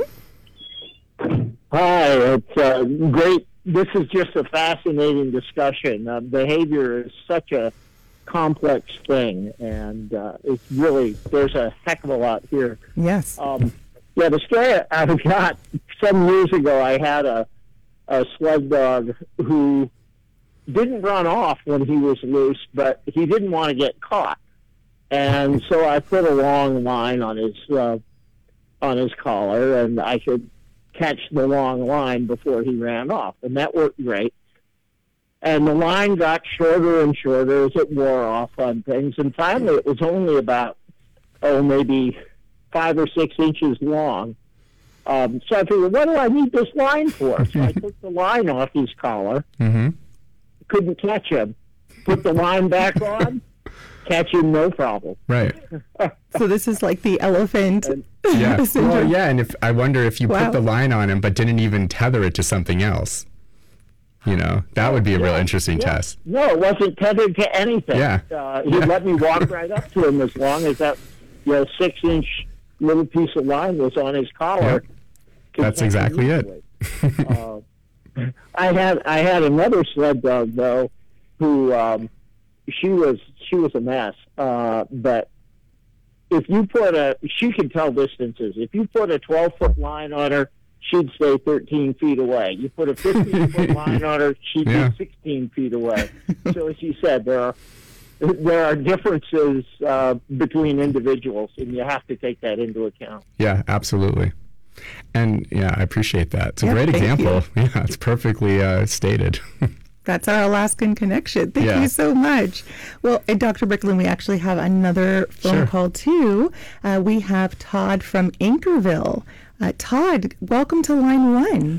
Hi, it's uh, great. This is just a fascinating discussion. Uh, behavior is such a complex thing, and uh, it's really, there's a heck of a lot here. Yes. Um, yeah, the story I've got, some years ago, I had a, a sled dog who didn't run off when he was loose, but he didn't want to get caught. And so I put a long line on his uh, on his collar, and I could catch the long line before he ran off, and that worked great. And the line got shorter and shorter as it wore off on things, and finally it was only about, oh, maybe five or six inches long. Um, so I figured, what do I need this line for? So I took the line off his collar, Mm-hmm. couldn't catch him. Put the line back on, catch him no problem. Right. So this is like the elephant. Yeah. syndrome. Well, yeah, and if I wonder if you Wow. put the line on him but didn't even tether it to something else, you know, that would be a real interesting Yeah. test. No, it wasn't tethered to anything. Yeah. Uh, he let me walk right up to him as long as that, you know, six-inch little piece of line was on his collar. Yep. Could That's catch him exactly it. easily. uh, I had I had another sled dog though, who um, she was she was a mess. Uh, but if you put a, she could tell distances. If you put a twelve-foot line on her, she'd stay thirteen feet away. You put a fifteen-foot line on her, she'd Yeah. be sixteen feet away. So as you said, there are there are differences uh, between individuals, and you have to take that into account. Yeah, absolutely. And yeah, I appreciate that. It's a Yeah, great thank example. Yeah, it's perfectly uh, stated. That's our Alaskan connection. Thank Yeah. you so much. Well, and Doctor Bricklin, we actually have another phone Sure. call too. Uh, we have Todd from Anchorville. Uh, Todd, welcome to line one.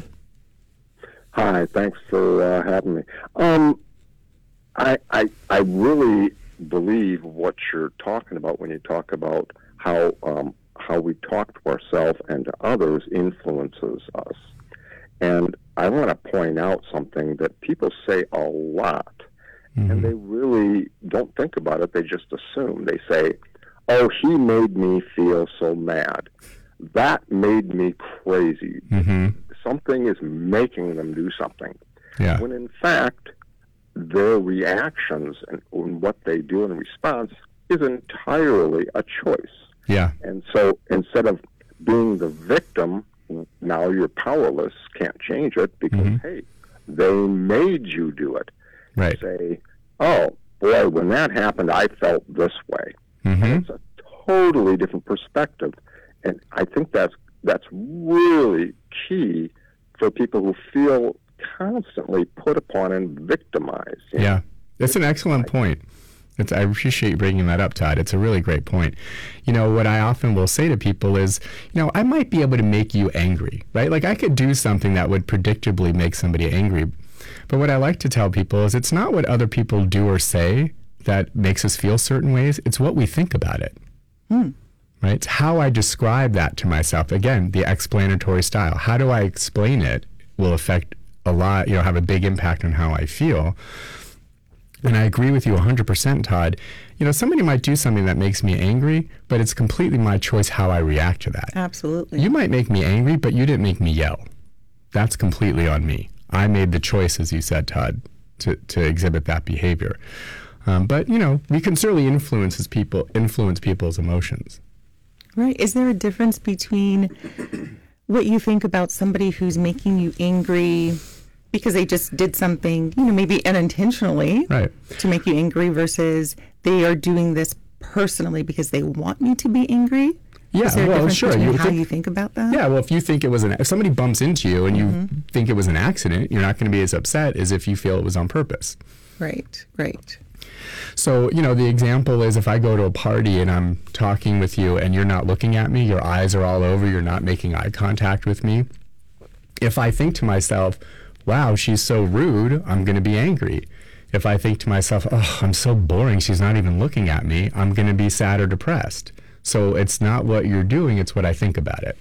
Hi, thanks for uh, having me. Um, I, I I really believe what you're talking about when you talk about how um, how we talk to ourselves and to others influences us. And I want to point out something that people say a lot, Mm-hmm. and they really don't think about it. They just assume. They say, "Oh, he made me feel so mad. That made me crazy." Mm-hmm. Something is making them do something. Yeah. When in fact, their reactions and, and what they do in response is entirely a choice. Yeah. And so instead of being the victim, now you're powerless, can't change it because, Mhm. hey, they made you do it. Right. Say, oh, boy, when that happened, I felt this way. Mm-hmm. It's a totally different perspective. And I think that's that's really key for people who feel constantly put upon and victimized. you know? Yeah. That's an excellent point. It's, I appreciate you bringing that up, Todd. It's a really great point. You know, what I often will say to people is, you know, I might be able to make you angry, right? Like I could do something that would predictably make somebody angry. But what I like to tell people is it's not what other people do or say that makes us feel certain ways. It's what we think about it. Hmm. Right? It's how I describe that to myself. Again, the explanatory style. How do I explain it will affect a lot, you know, have a big impact on how I feel. And I agree with you one hundred percent, Todd. You know, somebody might do something that makes me angry, but it's completely my choice how I react to that. Absolutely. You might make me angry, but you didn't make me yell. That's completely on me. I made the choice, as you said, Todd, to, to exhibit that behavior. Um, but, you know, we can certainly influence people, influence people's emotions. Right. Is there a difference between what you think about somebody who's making you angry because they just did something, you know, maybe unintentionally right. to make you angry versus they are doing this personally because they want you to be angry? Yeah, Is there a well, difference sure. between You how think, you think about that? Yeah, well, if you think it was an, if somebody bumps into you and mm-hmm. you think it was an accident, you're not going to be as upset as if you feel it was on purpose. Right, right. So, you know, the example is if I go to a party and I'm talking with you and you're not looking at me, your eyes are all over, you're not making eye contact with me. If I think to myself, wow, she's so rude, I'm going to be angry. If I think to myself, oh, I'm so boring, she's not even looking at me, I'm going to be sad or depressed. So it's not what you're doing, it's what I think about it.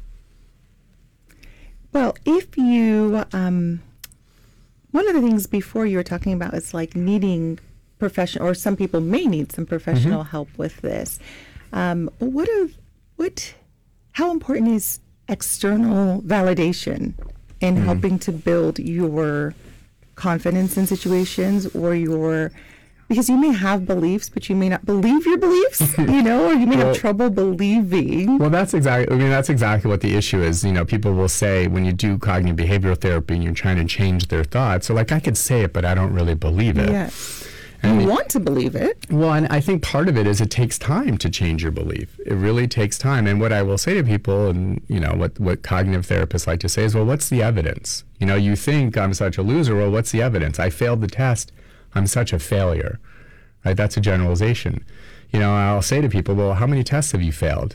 Well, if you, um, one of the things before you were talking about is like needing professional, or some people may need some professional mm-hmm. help with this. Um, what are, what, how important is external validation in mm-hmm. helping to build your confidence in situations, or your, because you may have beliefs, but you may not believe your beliefs, you know, or you may well, have trouble believing. Well, that's exactly, I mean, that's exactly what the issue is. You know, people will say when you do cognitive behavioral therapy and you're trying to change their thoughts, so like, I could say it, but I don't really believe it. Yes. And you want to believe it. Well, and I think part of it is it takes time to change your belief. It really takes time. And what I will say to people, and you know, what, what cognitive therapists like to say is, well, what's the evidence? You know, you think I'm such a loser. Well, what's the evidence? I failed the test. I'm such a failure. Right? That's a generalization. You know, I'll say to people, well, how many tests have you failed?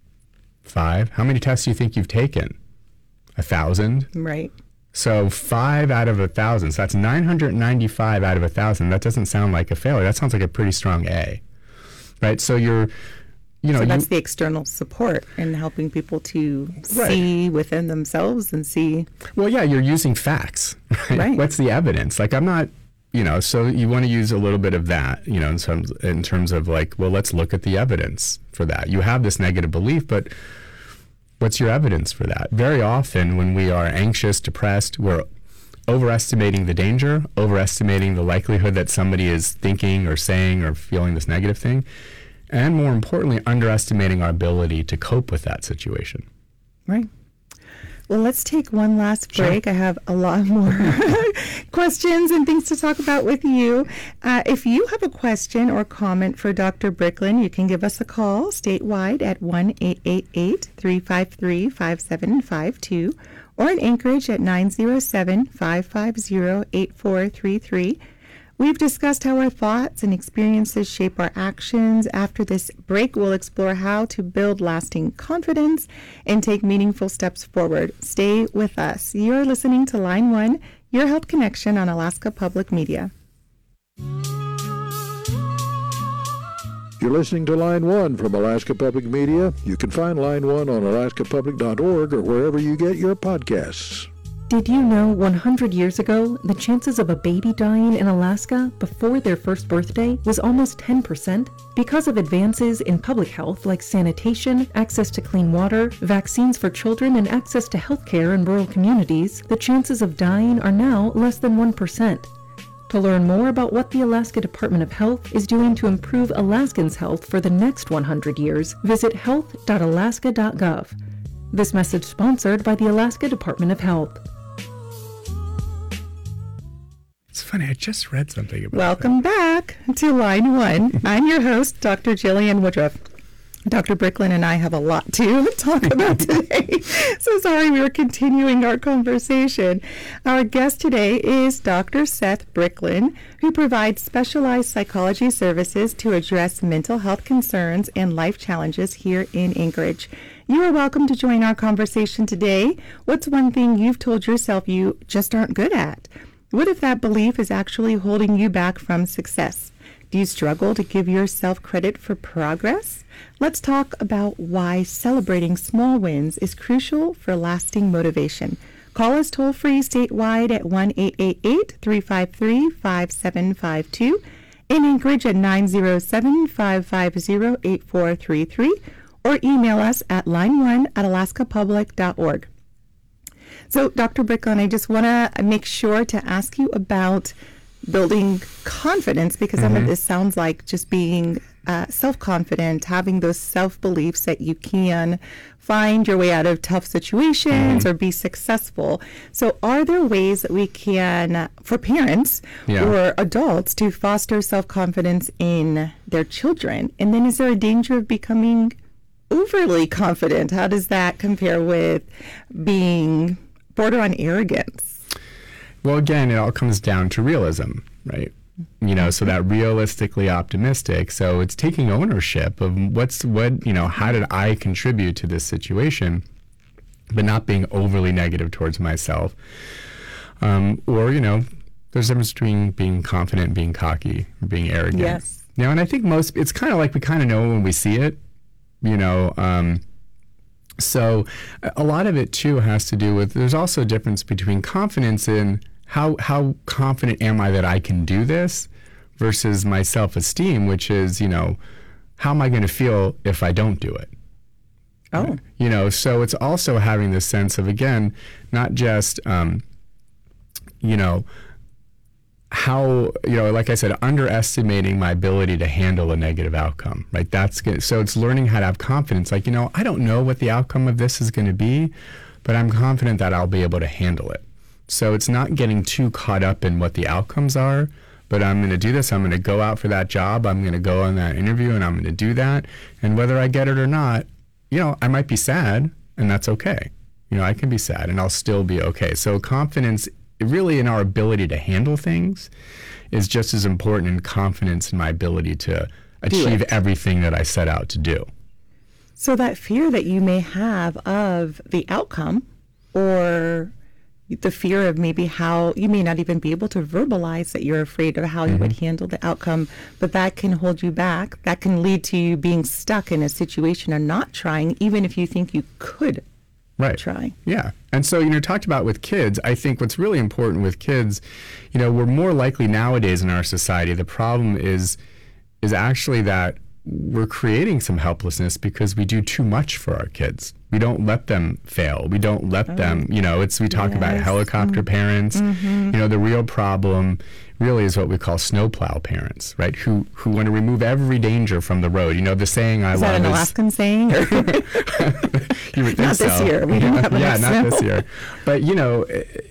Five. How many tests do you think you've taken? A thousand. Right. So five out of a thousand. So that's nine hundred ninety-five out of a thousand. That doesn't sound like a failure. That sounds like a pretty strong A, right? So you're, you know, so that's you, the external support in helping people to right. see within themselves and see. Well, yeah, you're using facts. Right? Right. What's the evidence? Like, I'm not, you know. So you want to use a little bit of that, you know, in terms in terms of like, well, let's look at the evidence for that. You have this negative belief, but what's your evidence for that? Very often when we are anxious, depressed, we're overestimating the danger, overestimating the likelihood that somebody is thinking or saying or feeling this negative thing, and more importantly, underestimating our ability to cope with that situation. Right. Well, let's take one last break. Sure. I have a lot more questions and things to talk about with you. Uh, if you have a question or comment for Doctor Bricklin, you can give us a call statewide at one eight eight eight, three five three, five seven five two or in Anchorage at nine zero seven, five five zero, eight four three three. We've discussed how our thoughts and experiences shape our actions. After this break, we'll explore how to build lasting confidence and take meaningful steps forward. Stay with us. You're listening to Line One, your health connection on Alaska Public Media. You're listening to Line One from Alaska Public Media. You can find Line One on alaska public dot org or wherever you get your podcasts. Did you know one hundred years ago, the chances of a baby dying in Alaska before their first birthday was almost ten percent? Because of advances in public health like sanitation, access to clean water, vaccines for children, and access to health care in rural communities, the chances of dying are now less than one percent. To learn more about what the Alaska Department of Health is doing to improve Alaskans' health for the next one hundred years, visit health dot alaska dot gov. This message sponsored by the Alaska Department of Health. It's funny, I just read something about Welcome that. back to Line One. I'm your host, Doctor Jillian Woodruff. Doctor Bricklin and I have a lot to talk about today. So sorry we are continuing our conversation. Our guest today is Doctor Seth Bricklin, who provides specialized psychology services to address mental health concerns and life challenges here in Anchorage. You are welcome to join our conversation today. What's one thing you've told yourself you just aren't good at? What if that belief is actually holding you back from success? Do you struggle to give yourself credit for progress? Let's talk about why celebrating small wins is crucial for lasting motivation. Call us toll free statewide at one eight eight eight, three five three, five seven five two. In Anchorage at nine zero seven, five five zero, eight four three three, or email us at line one at alaska public dot org. So, Doctor Bricklin, I just want to make sure to ask you about building confidence, because mm-hmm. some of this sounds like just being uh, self-confident, having those self-beliefs that you can find your way out of tough situations mm-hmm. or be successful. So are there ways that we can, for parents yeah. or adults, to foster self-confidence in their children? And then is there a danger of becoming overly confident? How does that compare with being border on arrogance? Well, again, it all comes down to realism, right? You know, so that realistically optimistic. So it's taking ownership of what's what, you know, how did I contribute to this situation, but not being overly negative towards myself. Um, or, you know, there's a difference between being confident, being cocky, being arrogant. Yes. You know, and I think most, it's kind of like we kind of know when we see it, you know, um, so a lot of it too has to do with, there's also a difference between confidence in how how confident am I that I can do this versus my self-esteem, which is, you know, how am I going to feel if I don't do it? Oh. You know, so it's also having this sense of, again, not just, um, you know, how, you know, like I said, underestimating my ability to handle a negative outcome, right? That's good. So it's learning how to have confidence. Like, you know, I don't know what the outcome of this is going to be, but I'm confident that I'll be able to handle it. So it's not getting too caught up in what the outcomes are, but I'm going to do this. I'm going to go out for that job. I'm going to go on that interview and I'm going to do that. And whether I get it or not, you know, I might be sad, and that's okay. You know, I can be sad and I'll still be okay. So confidence really in our ability to handle things is just as important in confidence in my ability to achieve everything that I set out to do. So that fear that you may have of the outcome, or the fear of maybe how you may not even be able to verbalize that you're afraid of how mm-hmm. you would handle the outcome, but that can hold you back. That can lead to you being stuck in a situation and not trying, even if you think you could right. try. Yeah. And so, you know, talked about with kids, I think what's really important with kids, you know, we're more likely nowadays in our society, the problem is is actually that we're creating some helplessness because we do too much for our kids. We don't let them fail. We don't let oh. them, you know, it's, we talk yes. about helicopter mm-hmm. parents. Mm-hmm. You know, the real problem really is what we call snowplow parents, right? Who who want to remove every danger from the road. You know, the saying I is love that an is... Alaskan saying? Or you would think not so. This year. We don't have enough Yeah, snow. not this year. But, you know,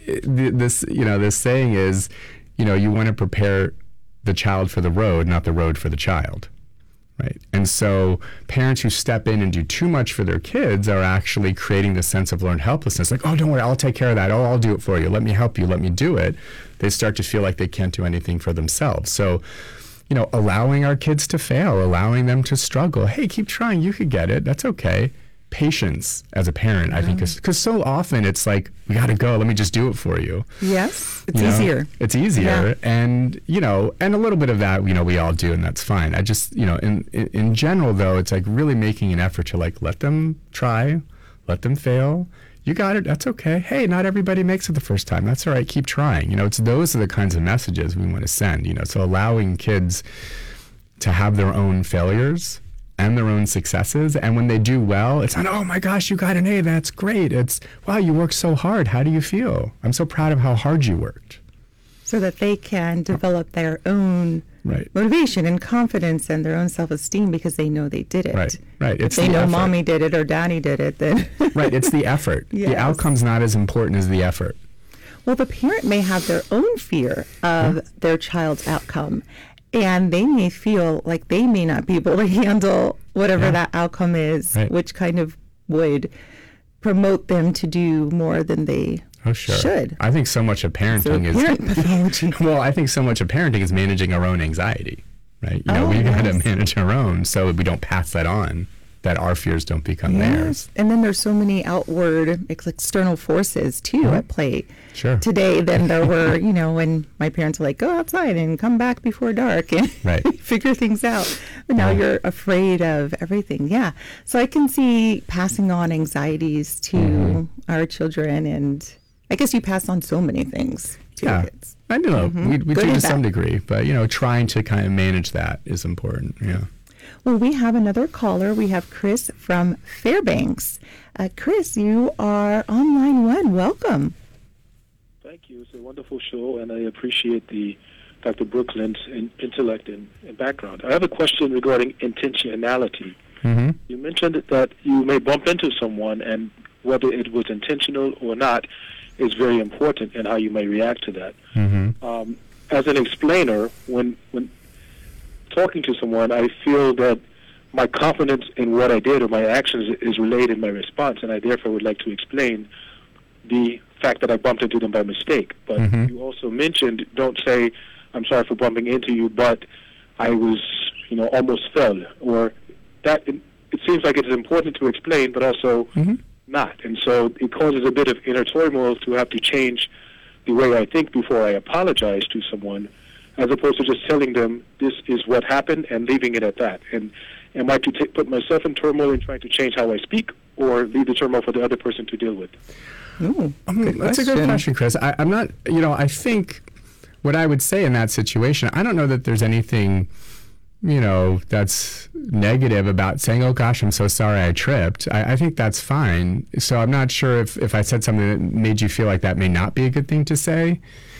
this, you know, this saying is, you know, you want to prepare the child for the road, not the road for the child. Right. And so parents who step in and do too much for their kids are actually creating this sense of learned helplessness. Like, oh, don't worry, I'll take care of that. Oh, I'll do it for you. Let me help you. Let me do it. They start to feel like they can't do anything for themselves. So, you know, allowing our kids to fail, allowing them to struggle. Hey, keep trying. You could get it. That's okay. Patience as a parent, yeah. I think, is because so often it's like, we got to go. Let me just do it for you. Yes, it's you know? easier. It's easier, yeah. and you know, and a little bit of that, you know, we all do, and that's fine. I just, you know, in, in in general though, it's like really making an effort to like let them try, let them fail. You got it. That's okay. Hey, not everybody makes it the first time. That's all right. Keep trying. You know, it's those are the kinds of messages we want to send. You know, so allowing kids to have their own failures and their own successes, and when they do well, it's not, oh my gosh, you got an A, that's great. It's, wow, you worked so hard. How do you feel? I'm so proud of how hard you worked. So that they can develop their own right. motivation and confidence and their own self-esteem because they know they did it. Right, right. If it's they the know effort. mommy did it or daddy did it, then... Right, it's the effort. Yes. The outcome's not as important as the effort. Well, the parent may have their own fear of mm-hmm. their child's outcome, and they may feel like they may not be able to handle whatever yeah. that outcome is, right. which kind of would promote them to do more than they oh, sure. should. I think so much of parenting so is... parent pathology. Well, I think so much of parenting is managing our own anxiety, right? You know, oh, we yes. got to manage our own so we don't pass that on, that our fears don't become yes. theirs. And then there's so many outward ex- external forces, too, mm-hmm. at play sure. today than there were, you know, when my parents were like, go outside and come back before dark and right. figure things out. But now yeah. you're afraid of everything. Yeah. So I can see passing on anxieties to mm-hmm. our children. And I guess you pass on so many things to Yeah. your kids. I know Mhm. we, we Good do and to some bad. degree, but you know, trying to kind of manage that is important. Yeah. Well, we have another caller. We have Chris from Fairbanks. Uh, Chris, you are on line one. Welcome. Thank you. It's a wonderful show, and I appreciate the Doctor Brooklyn's in, intellect and, and background. I have a question regarding intentionality. Mm-hmm. You mentioned that you may bump into someone, and whether it was intentional or not is very important in how you may react to that. Mm-hmm. Um, as an explainer, when when talking to someone, I feel that my confidence in what I did or my actions is relayed in my response, and I therefore would like to explain the fact that I bumped into them by mistake. But Mhm. you also mentioned, don't say, I'm sorry for bumping into you, but I was, you know, almost fell. Or that, it, it seems like it's important to explain, but also Mhm. not. And so it causes a bit of inner turmoil to have to change the way I think before I apologize to someone, as opposed to just telling them this is what happened and leaving it at that. And am I to t- put myself in turmoil in trying to change how I speak, or leave the turmoil for the other person to deal with? Ooh, Um, good that's a good question, Chris. I, I'm not, you know, I think what I would say in that situation, I don't know that there's anything, you know, that's negative about saying, oh gosh, I'm so sorry I tripped. I, I think that's fine. So I'm not sure if, if I said something that made you feel like that may not be a good thing to say.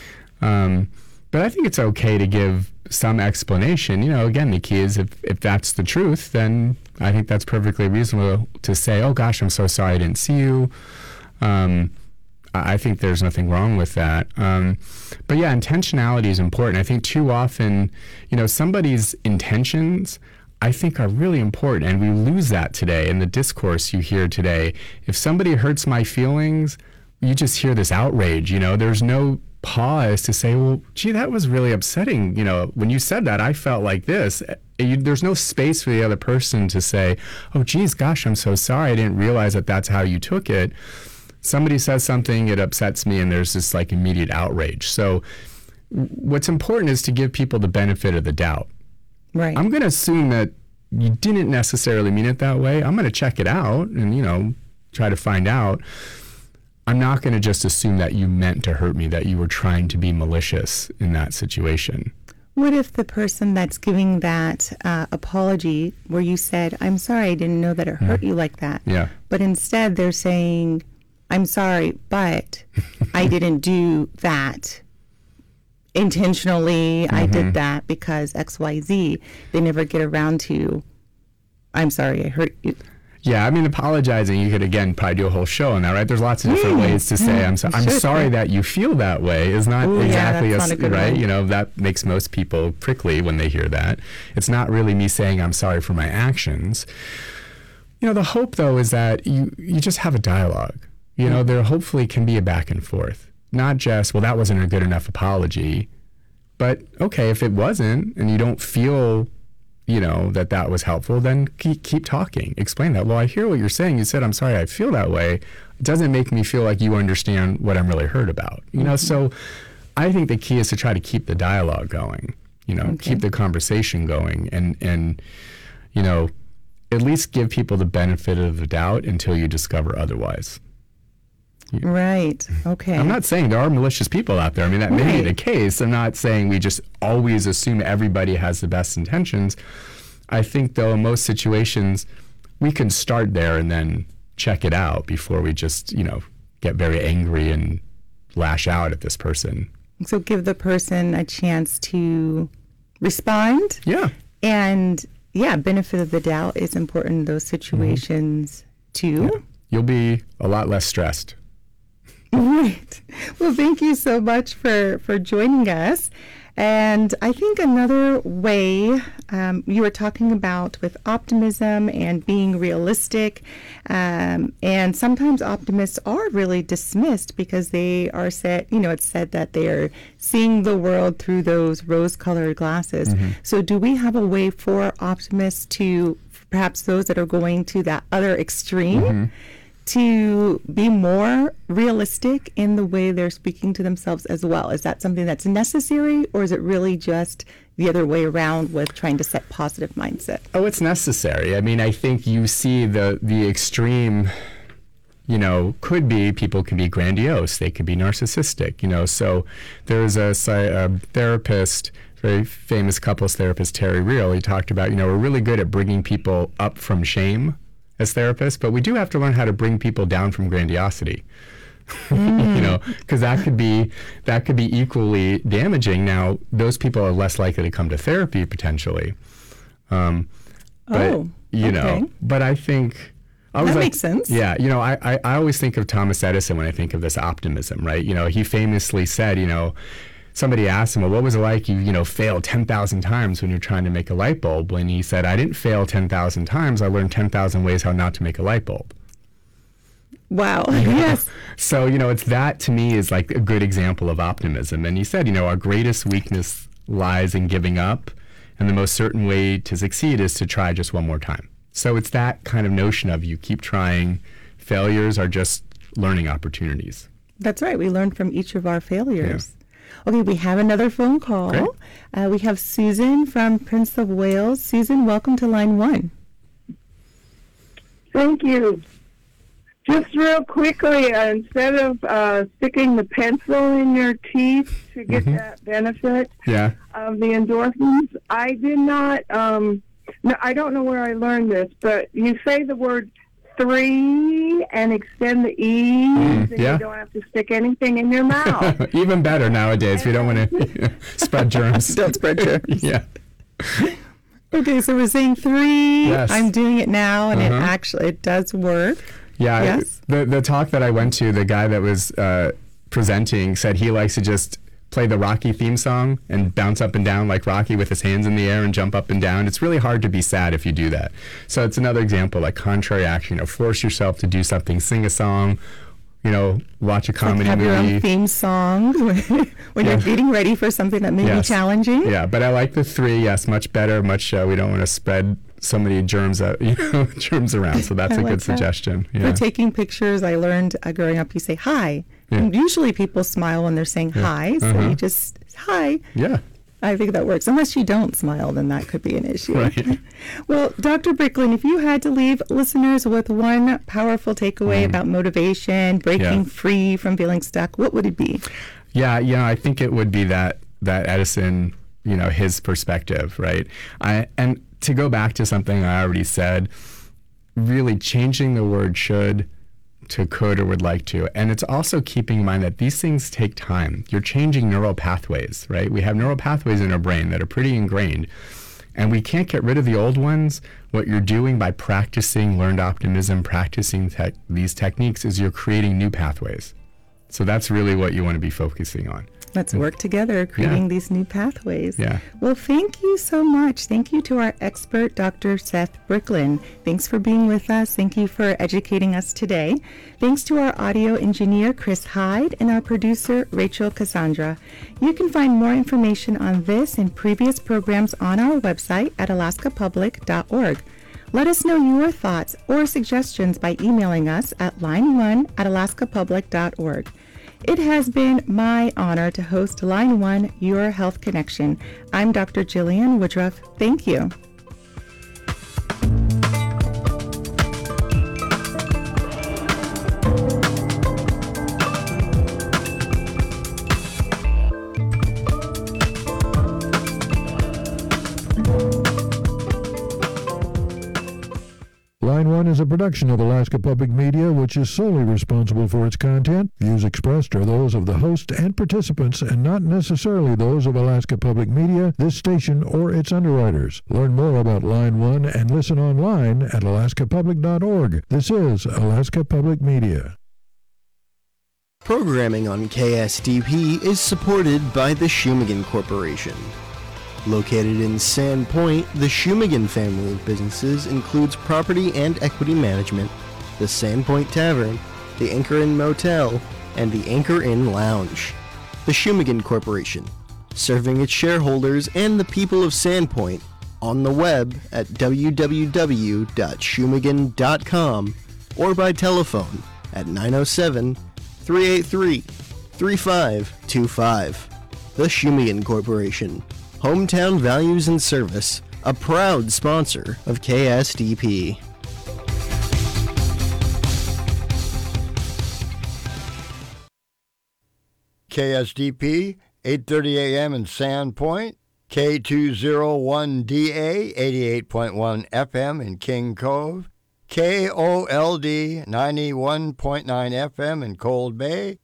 Um, but I think it's okay to give some explanation. You know, again, the key is if, if that's the truth, then I think that's perfectly reasonable to say, oh gosh, I'm so sorry I didn't see you. Um, I I think there's nothing wrong with that. Um, but yeah, intentionality is important. I think too often, you know, somebody's intentions, I think, are really important, and we lose that today in the discourse you hear today. If somebody hurts my feelings, you just hear this outrage. You know, there's no pause to say, well, gee, that was really upsetting. You know, when you said that, I felt like this. You, there's no space for the other person to say, oh, geez, gosh, I'm so sorry. I didn't realize that that's how you took it. Somebody says something, it upsets me, and there's this like immediate outrage. So what's important is to give people the benefit of the doubt. Right. I'm going to assume that you didn't necessarily mean it that way. I'm going to check it out and, you know, try to find out. I'm not going to just assume that you meant to hurt me, that you were trying to be malicious in that situation. What if the person that's giving that uh, apology, where you said, I'm sorry, I didn't know that it hurt you like that. Yeah. But instead they're saying, I'm sorry, but I didn't do that intentionally. I did that because X Y Z. They never get around to, I'm sorry, I hurt you. Yeah, I mean, apologizing, you could, again, probably do a whole show on that, right? There's lots of different Mm, ways to say, mm, I'm, so, you I'm should, sorry yeah. that you feel that way is not Ooh, yeah, exactly, that's as, not a good right? one. You know, that makes most people prickly when they hear that. It's not really me saying I'm sorry for my actions. You know, the hope, though, is that you, you just have a dialogue. You know, there hopefully can be a back and forth. Not just, well, that wasn't a good enough apology. But, okay, if it wasn't and you don't feel, you know, that that was helpful, then keep, keep talking. Explain that. Well, I hear what you're saying. You said, I'm sorry, I feel that way. It doesn't make me feel like you understand what I'm really hurt about. You know, so I think the key is to try to keep the dialogue going, you know, Okay. keep the conversation going and, and, you know, at least give people the benefit of the doubt until you discover otherwise. Right. Okay. I'm not saying there are malicious people out there. I mean, that may be Right. the case. I'm not saying we just always assume everybody has the best intentions. I think, though, in most situations, we can start there and then check it out before we just, you know, get very angry and lash out at this person. So give the person a chance to respond. Yeah. And yeah, benefit of the doubt is important in those situations too. Yeah. You'll be a lot less stressed. Right. Well, thank you so much for, for joining us. And I think another way um, you were talking about with optimism and being realistic, um, and sometimes optimists are really dismissed because they are said, you know, it's said that they are seeing the world through those rose-colored glasses. Mm-hmm. So do we have a way for optimists to, perhaps those that are going to that other extreme, Mm-hmm. to be more realistic in the way they're speaking to themselves as well? Is that something that's necessary, or is it really just the other way around with trying to set positive mindset? Oh, it's necessary. I mean, I think you see the the extreme you know, could be, people can be grandiose, they could be narcissistic, you know. So there's a, a therapist, very famous couples therapist, Terry Real. He talked about, you know, we're really good at bringing people up from shame as therapists, but we do have to learn how to bring people down from grandiosity. Mm. You know, because that could be that could be equally damaging. Now, those people are less likely to come to therapy potentially. Um, but, oh, you okay. know, but I think I was that like, makes sense. Yeah, you know, I, I I always think of Thomas Edison when I think of this optimism, right? You know, he famously said, you know, somebody asked him, well, what was it like you, you know, failed ten thousand times when you're trying to make a light bulb? And he said, I didn't fail ten thousand times. I learned ten thousand ways how not to make a light bulb. Wow. Yes. So, you know, it's that to me is like a good example of optimism. And he said, you know, our greatest weakness lies in giving up. And the most certain way to succeed is to try just one more time. So it's that kind of notion of you keep trying. Failures are just learning opportunities. That's right. We learn from each of our failures. Yeah. Okay, we have another phone call. Uh, we have Susan from Prince of Wales. Susan, welcome to line one. Thank you. Just real quickly, uh, instead of uh, sticking the pencil in your teeth to get mm-hmm. that benefit yeah. of the endorphins, I did not, um, no, I don't know where I learned this, but you say the word three and extend the E, mm, and yeah. you don't have to stick anything in your mouth. Even better nowadays. We don't want to you know, spread germs. Don't spread germs. Yeah. Okay, so we're saying three. Yes. I'm doing it now, and uh-huh. it actually it does work. Yeah, yes. the the talk that I went to, the guy that was uh, presenting said he likes to just play the Rocky theme song and bounce up and down like Rocky with his hands in the air and jump up and down. It's really hard to be sad if you do that. So it's another example, like contrary action. You know, force yourself to do something, sing a song, you know, watch a it's comedy like have movie. Have your own theme song when yeah. you're getting ready for something that may yes. be challenging. Yeah, but I like the three. Yes, much better. Much. Uh, we don't want to spread so many germs, uh, you know, germs around. So that's I a like good that. suggestion. Yeah. For taking pictures, I learned uh, growing up, you say hi. Yeah. And usually people smile when they're saying yeah. hi, so uh-huh. you just, hi. Yeah. I think that works. Unless you don't smile, then that could be an issue. Right. Well, Doctor Bricklin, if you had to leave listeners with one powerful takeaway mm. about motivation, breaking yeah. free from feeling stuck, what would it be? Yeah, yeah, I think it would be that that Edison, you know, his perspective, right? I and to go back to something I already said, really changing the word should to could or would like to. And it's also keeping in mind that these things take time. You're changing neural pathways, right? We have neural pathways in our brain that are pretty ingrained, and we can't get rid of the old ones. What you're doing by practicing learned optimism, practicing te- these techniques, is you're creating new pathways. So that's really what you want to be focusing on. Let's work together, creating yeah. these new pathways. Yeah. Well, thank you so much. Thank you to our expert, Doctor Seth Bricklin. Thanks for being with us. Thank you for educating us today. Thanks to our audio engineer, Chris Hyde, and our producer, Rachel Cassandra. You can find more information on this and previous programs on our website at alaska public dot org. Let us know your thoughts or suggestions by emailing us at line one at alaska public dot org. It has been my honor to host Line One, Your Health Connection. I'm Doctor Jillian Woodruff. Thank you. Line One is a production of Alaska Public Media, which is solely responsible for its content. Views expressed are those of the host and participants, and not necessarily those of Alaska Public Media, this station, or its underwriters. Learn more about Line One and listen online at alaska public dot org. This is Alaska Public Media. Programming on K S D P is supported by the Shumagan Corporation. Located in Sand Point, the Shumagan family of businesses includes property and equity management, the Sand Point Tavern, the Anchor Inn Motel, and the Anchor Inn Lounge. The Shumagan Corporation, serving its shareholders and the people of Sand Point on the web at w w w dot shumagan dot com or by telephone at nine oh seven, three eight three, three five two five. The Shumagan Corporation. Hometown Values and Service, a proud sponsor of K S D P. K S D P, eight thirty a.m. in Sandpoint, K two oh one D A, eighty-eight point one F M in King Cove, K O L D, ninety-one point nine F M in Cold Bay,